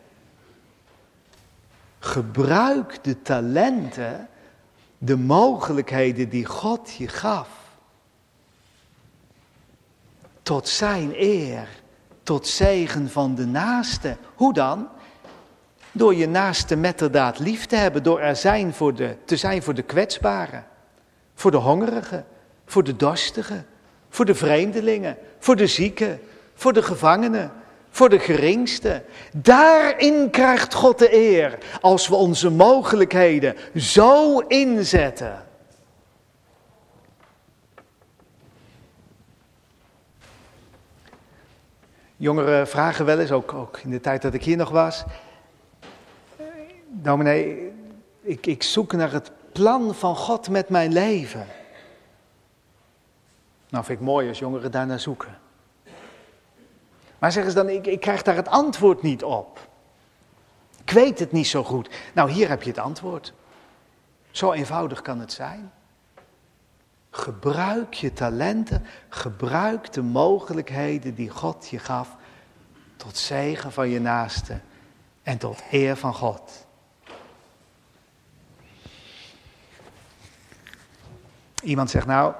Gebruik de talenten, de mogelijkheden die God je gaf. Tot zijn eer, tot zegen van de naaste. Hoe dan? Door je naaste metterdaad lief te hebben, door er zijn voor de, te zijn voor de kwetsbaren, voor de hongerigen, voor de dorstigen, voor de vreemdelingen, voor de zieken, voor de gevangenen, Voor de geringste. Daarin krijgt God de eer. Als we onze mogelijkheden zo inzetten. Jongeren vragen wel eens, ook, ook in de tijd dat ik hier nog was. Dominee, ik, ik zoek naar het plan van God met mijn leven. Nou, vind ik mooi als jongeren daar naar zoeken. Maar zeggen ze dan, ik, ik krijg daar het antwoord niet op. Ik weet het niet zo goed. Nou, hier heb je het antwoord. Zo eenvoudig kan het zijn. Gebruik je talenten, gebruik de mogelijkheden die God je gaf, tot zegen van je naaste en tot eer van God. Iemand zegt nou,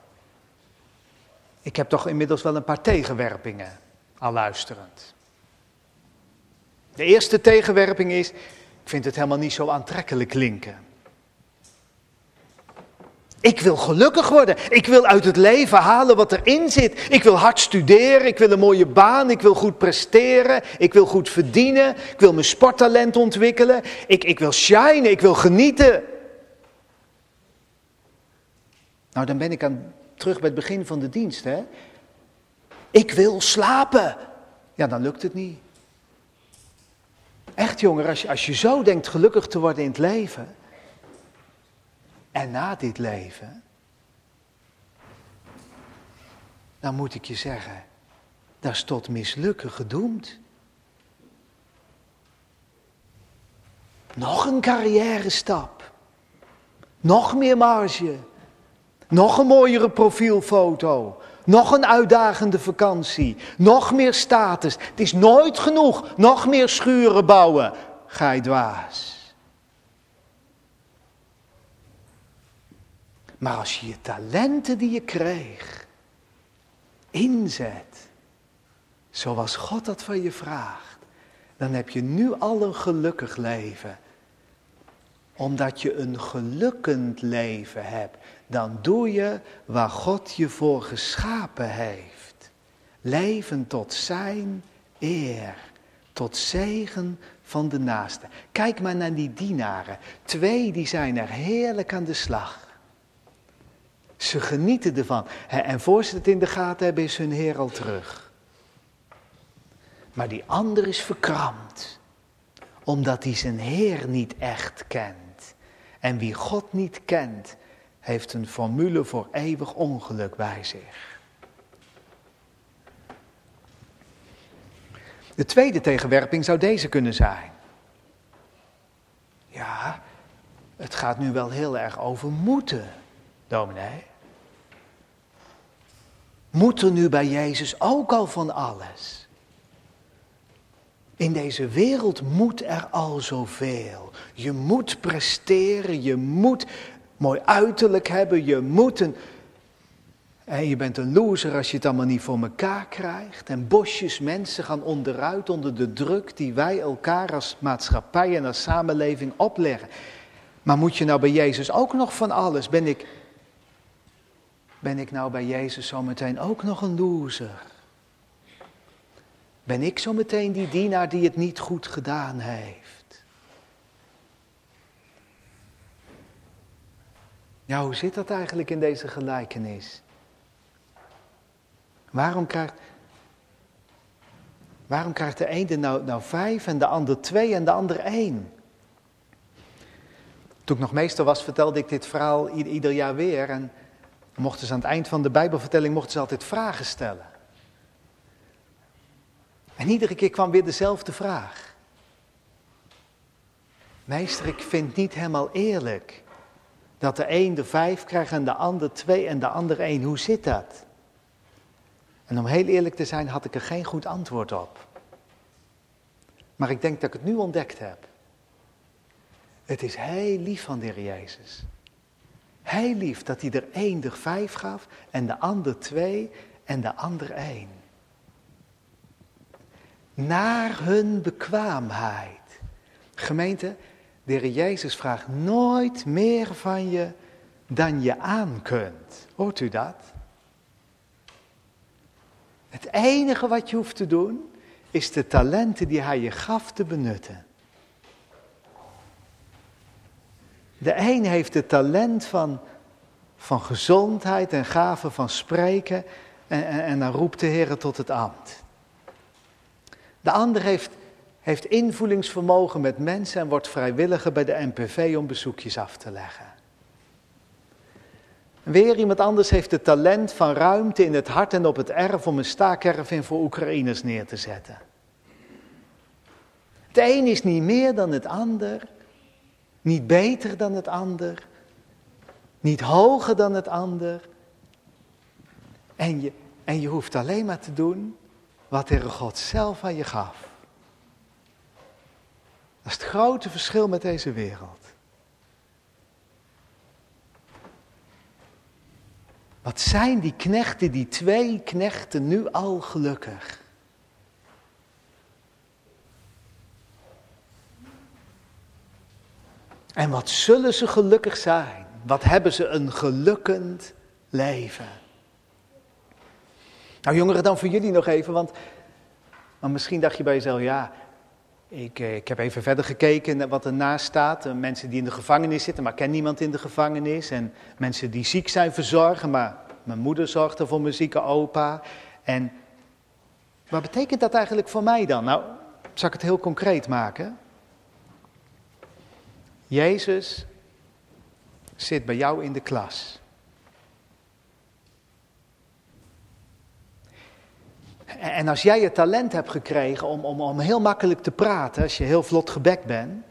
ik heb toch inmiddels wel een paar tegenwerpingen, al luisterend. De eerste tegenwerping is, ik vind het helemaal niet zo aantrekkelijk klinken. Ik wil gelukkig worden. Ik wil uit het leven halen wat erin zit. Ik wil hard studeren. Ik wil een mooie baan. Ik wil goed presteren. Ik wil goed verdienen. Ik wil mijn sporttalent ontwikkelen. Ik, ik wil shinen. Ik wil genieten. Nou, dan ben ik aan, terug bij het begin van de dienst. Hè? Ik wil slapen. Ja, dan lukt het niet. Echt, jonger, als je, als je zo denkt gelukkig te worden in het leven. En na dit leven, dan moet ik je zeggen, dat is tot mislukken gedoemd. Nog een carrière stap, nog meer marge, nog een mooiere profielfoto, nog een uitdagende vakantie, nog meer status. Het is nooit genoeg, nog meer schuren bouwen, ga je dwaas. Maar als je je talenten die je kreeg, inzet, zoals God dat van je vraagt, dan heb je nu al een gelukkig leven. Omdat je een gelukkend leven hebt, dan doe je waar God je voor geschapen heeft. Leven tot zijn eer, tot zegen van de naaste. Kijk maar naar die dienaren. Twee die zijn er heerlijk aan de slag. Ze genieten ervan. En voor ze het in de gaten hebben, is hun Heer al terug. Maar die ander is verkrampt. Omdat hij zijn Heer niet echt kent. En wie God niet kent, heeft een formule voor eeuwig ongeluk bij zich. De tweede tegenwerping zou deze kunnen zijn. Ja, het gaat nu wel heel erg over moeten, dominee. Moet er nu bij Jezus ook al van alles? In deze wereld moet er al zoveel. Je moet presteren, je moet mooi uiterlijk hebben, je moet een... En je bent een loser als je het allemaal niet voor elkaar krijgt. En bosjes mensen gaan onderuit onder de druk die wij elkaar als maatschappij en als samenleving opleggen. Maar moet je nou bij Jezus ook nog van alles? Ben ik, ben ik nou bij Jezus zometeen ook nog een loser? Ben ik zometeen die dienaar die het niet goed gedaan heeft? Ja, hoe zit dat eigenlijk in deze gelijkenis? Waarom krijgt, waarom krijgt de ene nou, nou vijf en de ander twee en de ander één? Toen ik nog meester was, vertelde ik dit verhaal ieder, ieder jaar weer. En mochten ze aan het eind van de Bijbelvertelling mochten ze altijd vragen stellen. En iedere keer kwam weer dezelfde vraag. Meester, ik vind het niet helemaal eerlijk dat de een de vijf krijgt en de ander twee en de ander één. Hoe zit dat? En om heel eerlijk te zijn had ik er geen goed antwoord op. Maar ik denk dat ik het nu ontdekt heb. Het is heel lief van de Heer Jezus. Heel lief dat hij er één de vijf gaf en de ander twee en de ander één. Naar hun bekwaamheid. Gemeente, de Heer Jezus vraagt nooit meer van je dan je aan kunt. Hoort u dat? Het enige wat je hoeft te doen, is de talenten die hij je gaf te benutten. De een heeft het talent van, van gezondheid en gave van spreken en, en, en dan roept de Heer tot het ambt. De ander heeft, heeft invoelingsvermogen met mensen en wordt vrijwilliger bij de N P V om bezoekjes af te leggen. Weer iemand anders heeft het talent van ruimte in het hart en op het erf om een staakerven voor Oekraïners neer te zetten. De een is niet meer dan het ander, niet beter dan het ander, niet hoger dan het ander. En je, en je hoeft alleen maar te doen wat de Heere God zelf aan je gaf. Dat is het grote verschil met deze wereld. Wat zijn die knechten, die twee knechten, nu al gelukkig? En wat zullen ze gelukkig zijn? Wat hebben ze een gelukkend leven? Nou jongeren, dan voor jullie nog even, want, want misschien dacht je bij jezelf, ja, ik, ik heb even verder gekeken naar wat ernaast staat. Mensen die in de gevangenis zitten, maar ik ken niemand in de gevangenis. En mensen die ziek zijn verzorgen, maar mijn moeder zorgt er voor mijn zieke opa. En wat betekent dat eigenlijk voor mij dan? Nou, zal ik het heel concreet maken? Jezus zit bij jou in de klas. En als jij het talent hebt gekregen om, om, om heel makkelijk te praten, als je heel vlot gebekt bent,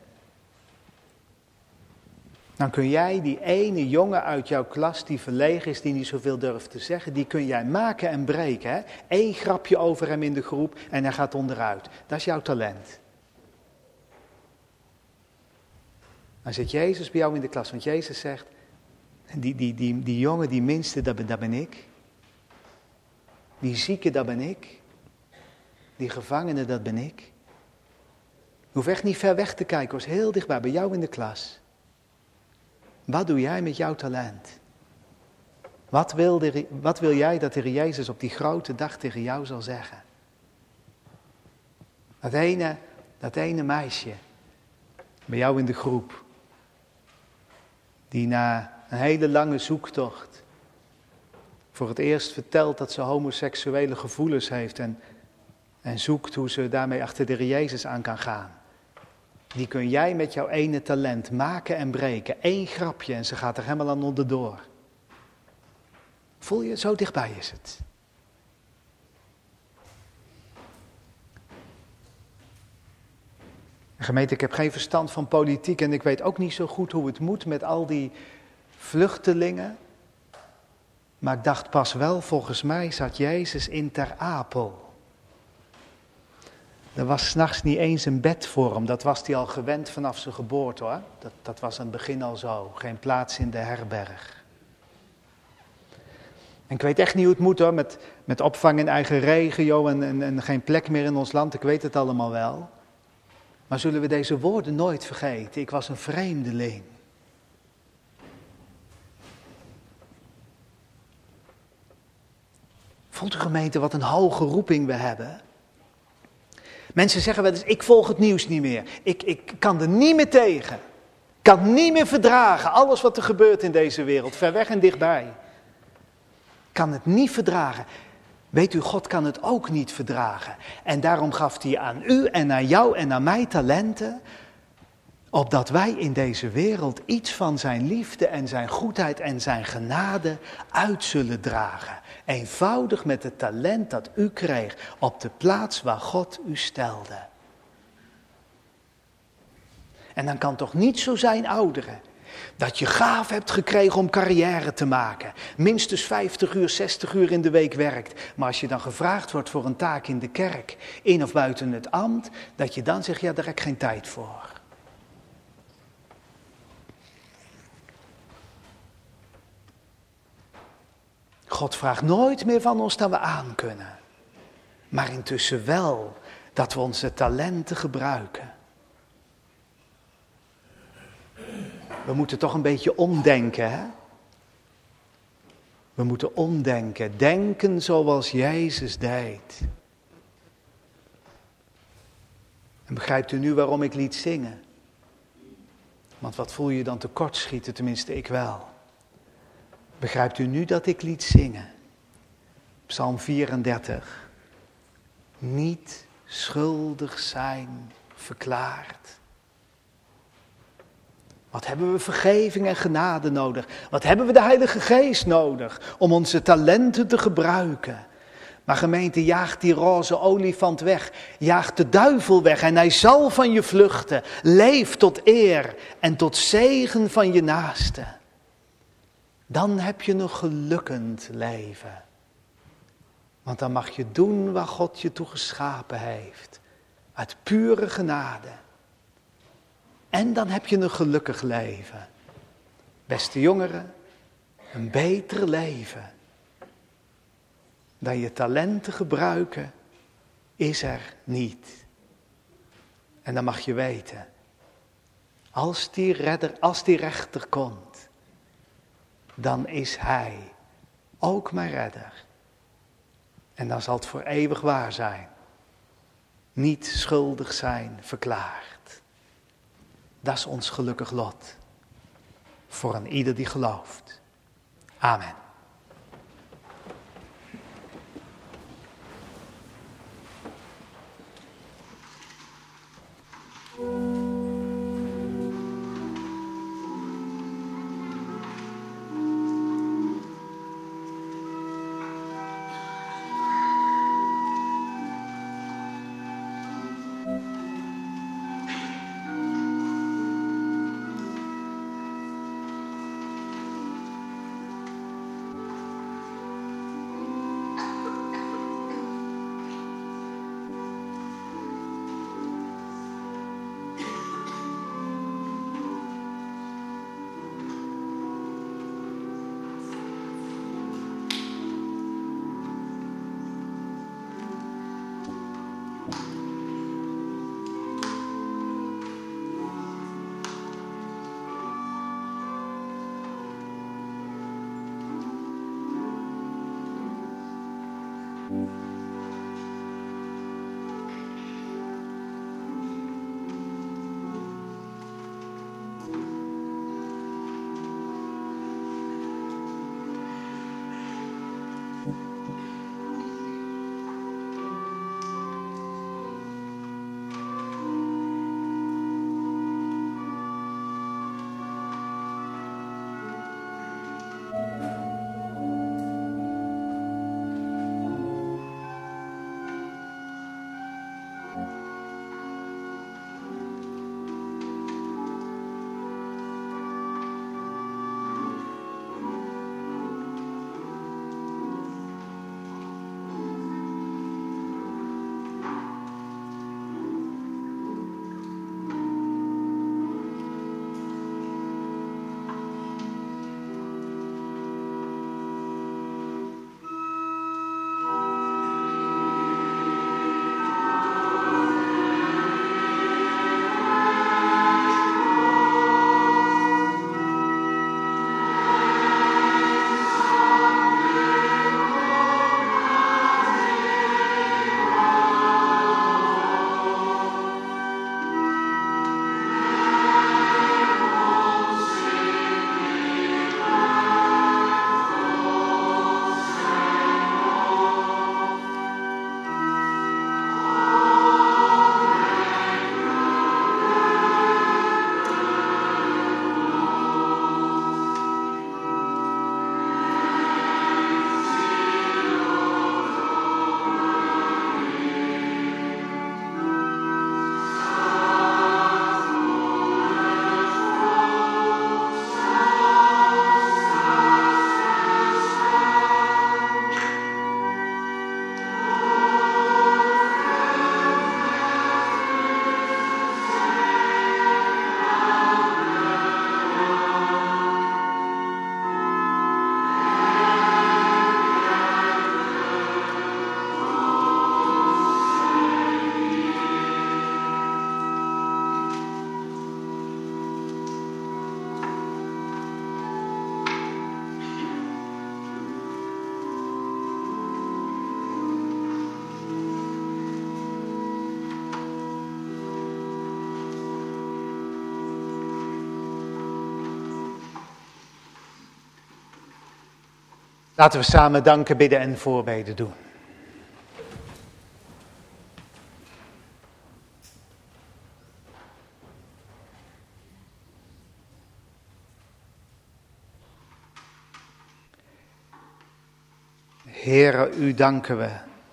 dan kun jij die ene jongen uit jouw klas die verlegen is, die niet zoveel durft te zeggen, die kun jij maken en breken. Hè? Eén grapje over hem in de groep en hij gaat onderuit. Dat is jouw talent. Dan zit Jezus bij jou in de klas, want Jezus zegt, die, die, die, die jongen, die minste, dat ben, dat ben ik. Die zieke, dat ben ik. Die gevangene, dat ben ik. Je hoeft echt niet ver weg te kijken, hoor. Is heel dichtbij, bij jou in de klas. Wat doe jij met jouw talent? Wat wil, de, wat wil jij dat de Heer Jezus op die grote dag tegen jou zal zeggen? Dat ene, dat ene meisje, bij jou in de groep, die na een hele lange zoektocht voor het eerst vertelt dat ze homoseksuele gevoelens heeft en, en zoekt hoe ze daarmee achter de Heer Jezus aan kan gaan. Die kun jij met jouw ene talent maken en breken. Eén grapje en ze gaat er helemaal aan onderdoor. Voel je, zo dichtbij is het. Gemeente, ik heb geen verstand van politiek en ik weet ook niet zo goed hoe het moet met al die vluchtelingen. Maar ik dacht pas wel, volgens mij zat Jezus in Ter Apel. Er was 's nachts niet eens een bed voor hem, dat was hij al gewend vanaf zijn geboorte hoor. Dat, dat was aan het begin al zo, geen plaats in de herberg. En ik weet echt niet hoe het moet hoor, met, met opvang in eigen regio en, en, en geen plek meer in ons land, ik weet het allemaal wel. Maar zullen we deze woorden nooit vergeten? Ik was een vreemdeling. Voelt u gemeente wat een hoge roeping we hebben? Mensen zeggen wel eens, ik volg het nieuws niet meer. Ik, ik kan er niet meer tegen. Ik kan het niet meer verdragen. Alles wat er gebeurt in deze wereld, ver weg en dichtbij. Ik kan het niet verdragen. Weet u, God kan het ook niet verdragen. En daarom gaf hij aan u en aan jou en aan mij talenten, opdat wij in deze wereld iets van zijn liefde en zijn goedheid en zijn genade uit zullen dragen. Eenvoudig met het talent dat u kreeg op de plaats waar God u stelde. En dan kan het toch niet zo zijn, ouderen, dat je gaaf hebt gekregen om carrière te maken. Minstens vijftig uur, zestig uur in de week werkt. Maar als je dan gevraagd wordt voor een taak in de kerk, in of buiten het ambt, dat je dan zegt, ja, daar heb ik geen tijd voor. God vraagt nooit meer van ons dat we aan kunnen. Maar intussen wel dat we onze talenten gebruiken. We moeten toch een beetje omdenken, hè? We moeten omdenken. Denken zoals Jezus deed. En begrijpt u nu waarom ik liet zingen? Want wat voel je dan tekortschieten, tenminste ik wel. Begrijpt u nu dat ik liet zingen? Psalm vierendertig. Niet schuldig zijn verklaard. Wat hebben we vergeving en genade nodig? Wat hebben we de Heilige Geest nodig om onze talenten te gebruiken? Maar gemeente, jaagt die roze olifant weg. Jaagt de duivel weg en hij zal van je vluchten. Leef tot eer en tot zegen van je naaste. Dan heb je een gelukkend leven. Want dan mag je doen waar God je toe geschapen heeft. Uit pure genade. En dan heb je een gelukkig leven. Beste jongeren, een beter leven. Dan je talenten gebruiken, is er niet. En dan mag je weten, als die redder, als die rechter komt, dan is hij ook mijn redder. En dan zal het voor eeuwig waar zijn. Niet schuldig zijn verklaard. Dat is ons gelukkig lot. Voor een ieder die gelooft. Amen. Laten we samen danken, bidden en voorbeden doen. Heere, u danken we.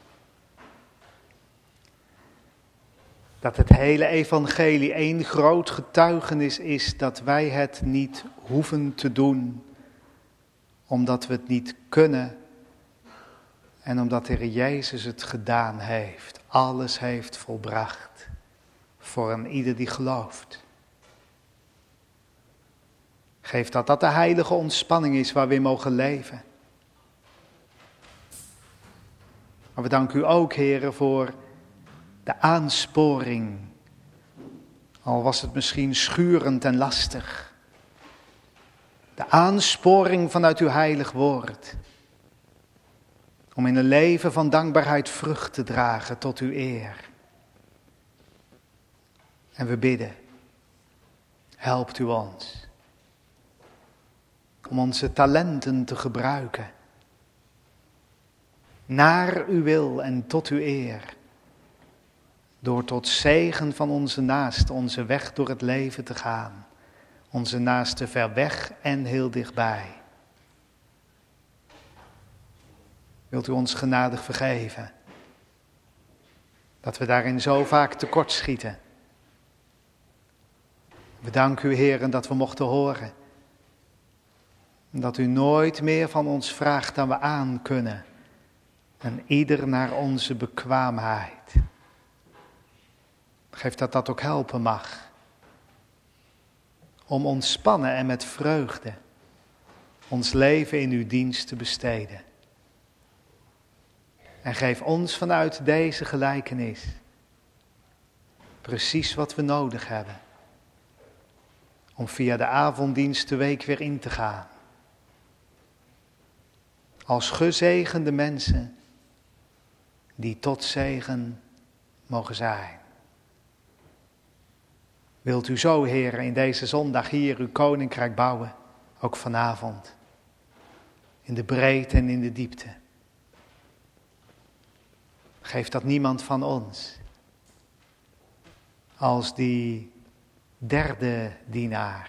Dat het hele evangelie één groot getuigenis is dat wij het niet hoeven te doen, omdat we het niet kunnen en omdat de Heer Jezus het gedaan heeft. Alles heeft volbracht voor een ieder die gelooft. Geef dat dat de heilige ontspanning is waar we in mogen leven. Maar we danken u ook, Heere, voor de aansporing, al was het misschien schurend en lastig. De aansporing vanuit uw heilig woord, om in een leven van dankbaarheid vrucht te dragen tot uw eer. En we bidden, helpt u ons, om onze talenten te gebruiken, naar uw wil en tot uw eer. Door tot zegen van onze naaste onze weg door het leven te gaan. Onze naaste ver weg en heel dichtbij. Wilt u ons genadig vergeven? Dat we daarin zo vaak tekortschieten. We danken u, Heer, dat we mochten horen. Dat u nooit meer van ons vraagt dan we aan kunnen. En ieder naar onze bekwaamheid. Geef dat dat ook helpen mag. Om ontspannen en met vreugde ons leven in uw dienst te besteden. En geef ons vanuit deze gelijkenis precies wat we nodig hebben. Om via de avonddienst de week weer in te gaan. Als gezegende mensen die tot zegen mogen zijn. Wilt u zo, Heer, in deze zondag hier uw koninkrijk bouwen, ook vanavond, in de breedte en in de diepte. Geef dat niemand van ons, als die derde dienaar,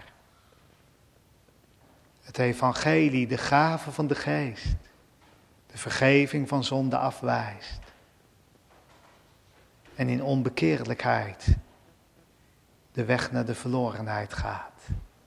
het evangelie, de gave van de geest, de vergeving van zonde afwijst en in onbekeerlijkheid de weg naar de verlorenheid gaat.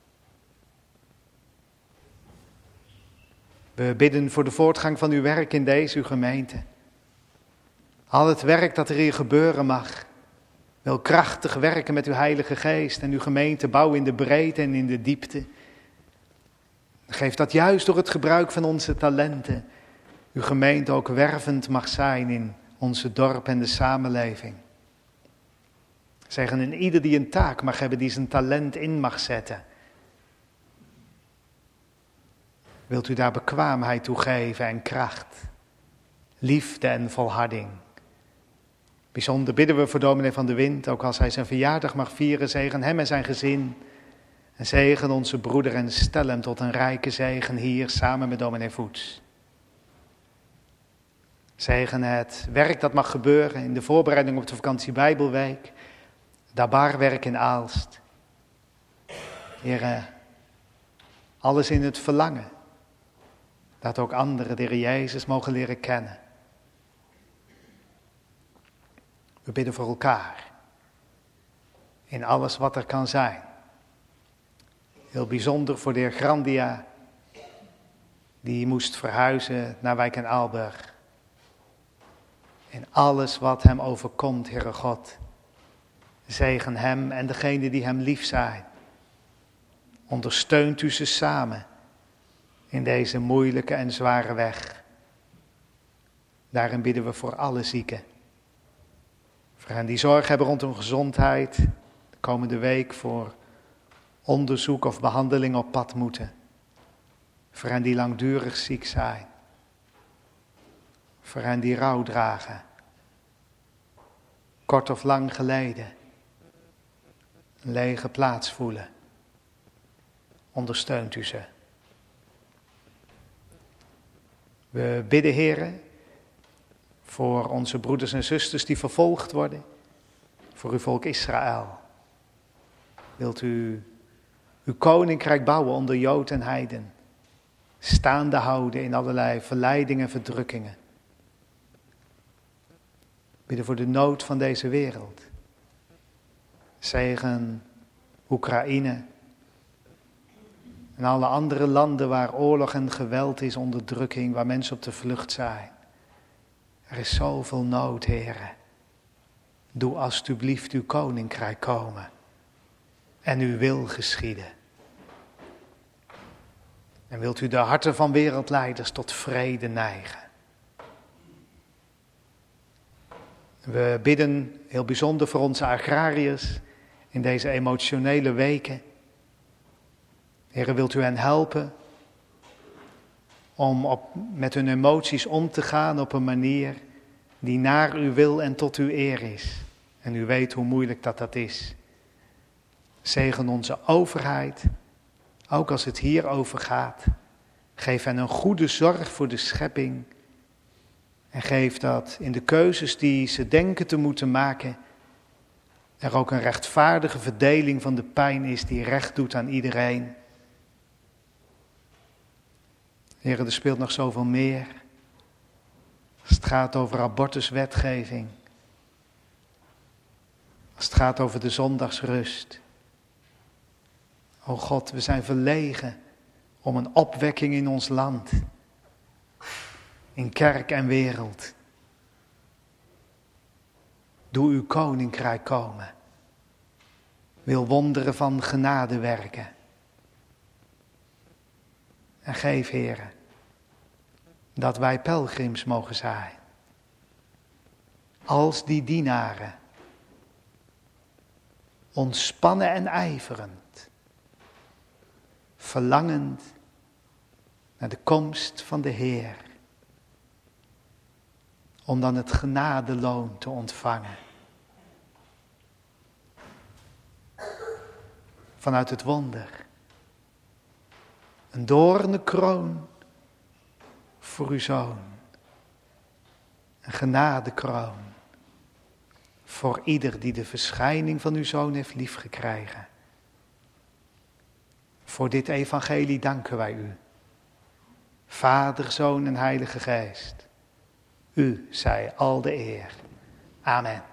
We bidden voor de voortgang van uw werk in deze uw gemeente. Al het werk dat er hier gebeuren mag, wil krachtig werken met uw Heilige Geest en uw gemeente bouwen in de breedte en in de diepte. Geef dat juist door het gebruik van onze talenten uw gemeente ook wervend mag zijn in onze dorp en de samenleving. Zeggen in ieder die een taak mag hebben, die zijn talent in mag zetten. Wilt u daar bekwaamheid toe geven en kracht, liefde en volharding. Bijzonder bidden we voor dominee Van de Wind, ook als hij zijn verjaardag mag vieren, zegen hem en zijn gezin. En zegen onze broeder en stel hem tot een rijke zegen hier samen met dominee Voets. Zegen het werk dat mag gebeuren in de voorbereiding op de vakantie Bijbelweek. Dabarwerk in Aalst. Heere, alles in het verlangen. Dat ook anderen de Heer Jezus mogen leren kennen. We bidden voor elkaar. In alles wat er kan zijn. Heel bijzonder voor de heer Grandia. Die moest verhuizen naar Wijk en Aalburg. In alles wat hem overkomt, Heere God. Zegen hem en degene die hem lief zijn. Ondersteunt u ze samen in deze moeilijke en zware weg. Daarin bidden we voor alle zieken. Voor hen die zorg hebben rond hun gezondheid, de komende week voor onderzoek of behandeling op pad moeten. Voor hen die langdurig ziek zijn. Voor hen die rouw dragen. Kort of lang geleden. Een lege plaats voelen. Ondersteunt u ze. We bidden, Heere, voor onze broeders en zusters die vervolgd worden, voor uw volk Israël. Wilt u uw koninkrijk bouwen onder Jood en Heiden, staande houden in allerlei verleidingen en verdrukkingen. Bidden voor de nood van deze wereld. Zegen Oekraïne en alle andere landen waar oorlog en geweld is, onderdrukking, waar mensen op de vlucht zijn. Er is zoveel nood, Heere. Doe alstublieft uw koninkrijk komen en uw wil geschieden. En wilt u de harten van wereldleiders tot vrede neigen. We bidden heel bijzonder voor onze agrariërs in deze emotionele weken. Heere, wilt u hen helpen om op, met hun emoties om te gaan op een manier die naar uw wil en tot uw eer is. En u weet hoe moeilijk dat dat is. Zegen onze overheid, ook als het hierover gaat. Geef hen een goede zorg voor de schepping. En geef dat in de keuzes die ze denken te moeten maken, er ook een rechtvaardige verdeling van de pijn is die recht doet aan iedereen. Heren, er speelt nog zoveel meer. Als het gaat over abortuswetgeving. Als het gaat over de zondagsrust. O God, we zijn verlegen om een opwekking in ons land. In kerk en wereld. Doe uw koninkrijk komen. Wil wonderen van genade werken. En geef, Heere, dat wij pelgrims mogen zijn. Als die dienaren. Ontspannen en ijverend. Verlangend naar de komst van de Heer. Om dan het genadeloon te ontvangen. Vanuit het wonder. Een doornenkroon voor uw zoon. Een genadekroon voor ieder die de verschijning van uw zoon heeft liefgekregen. Voor dit evangelie danken wij u. Vader, Zoon en Heilige Geest. U zij al de eer. Amen.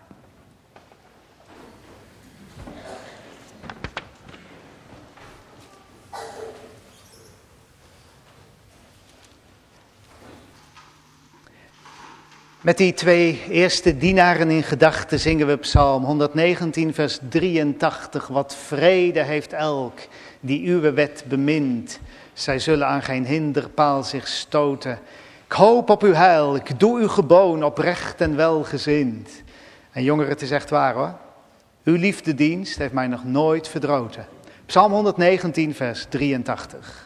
Met die twee eerste dienaren in gedachten zingen we Psalm honderdnegentien, vers drieëntachtig. Wat vrede heeft elk die uw wet bemint. Zij zullen aan geen hinderpaal zich stoten. Ik hoop op uw heil, ik doe uw geboon oprecht en welgezind. En jongeren, het is echt waar hoor. Uw liefdedienst heeft mij nog nooit verdroten. Psalm honderdnegentien, vers drieëntachtig.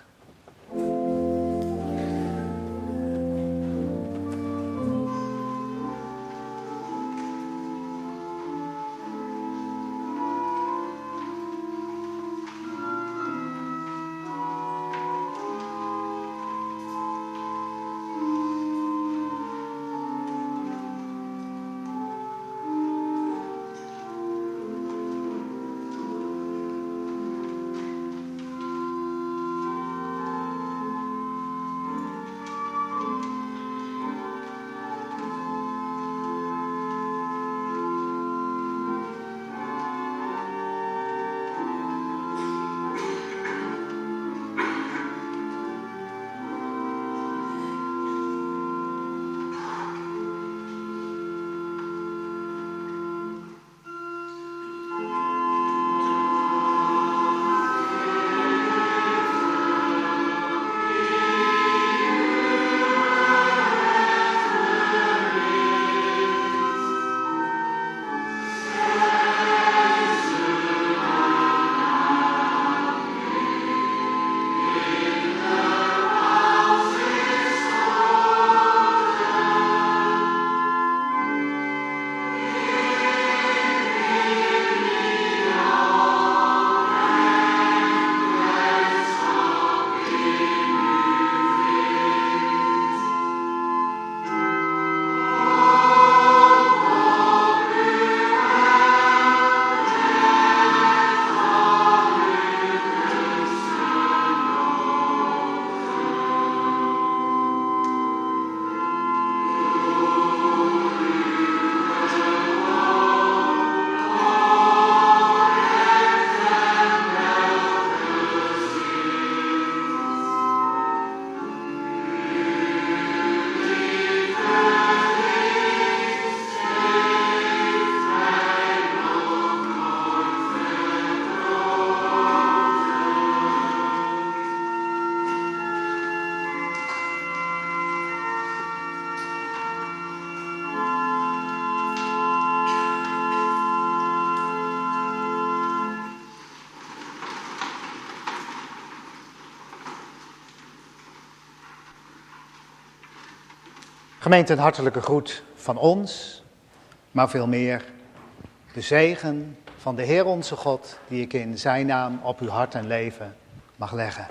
Gemeente, een hartelijke groet van ons, maar veel meer de zegen van de Heer onze God, die ik in zijn naam op uw hart en leven mag leggen.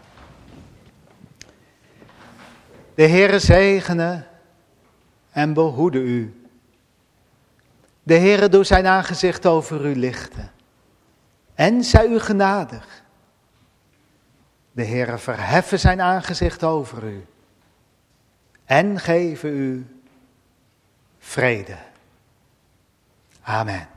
De Heere zegene en behoede u. De Heere doet zijn aangezicht over u lichten en zij u genadig. De Heere verheffen zijn aangezicht over u en geven u vrede. Amen.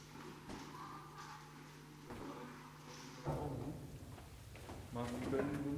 Maar ik ben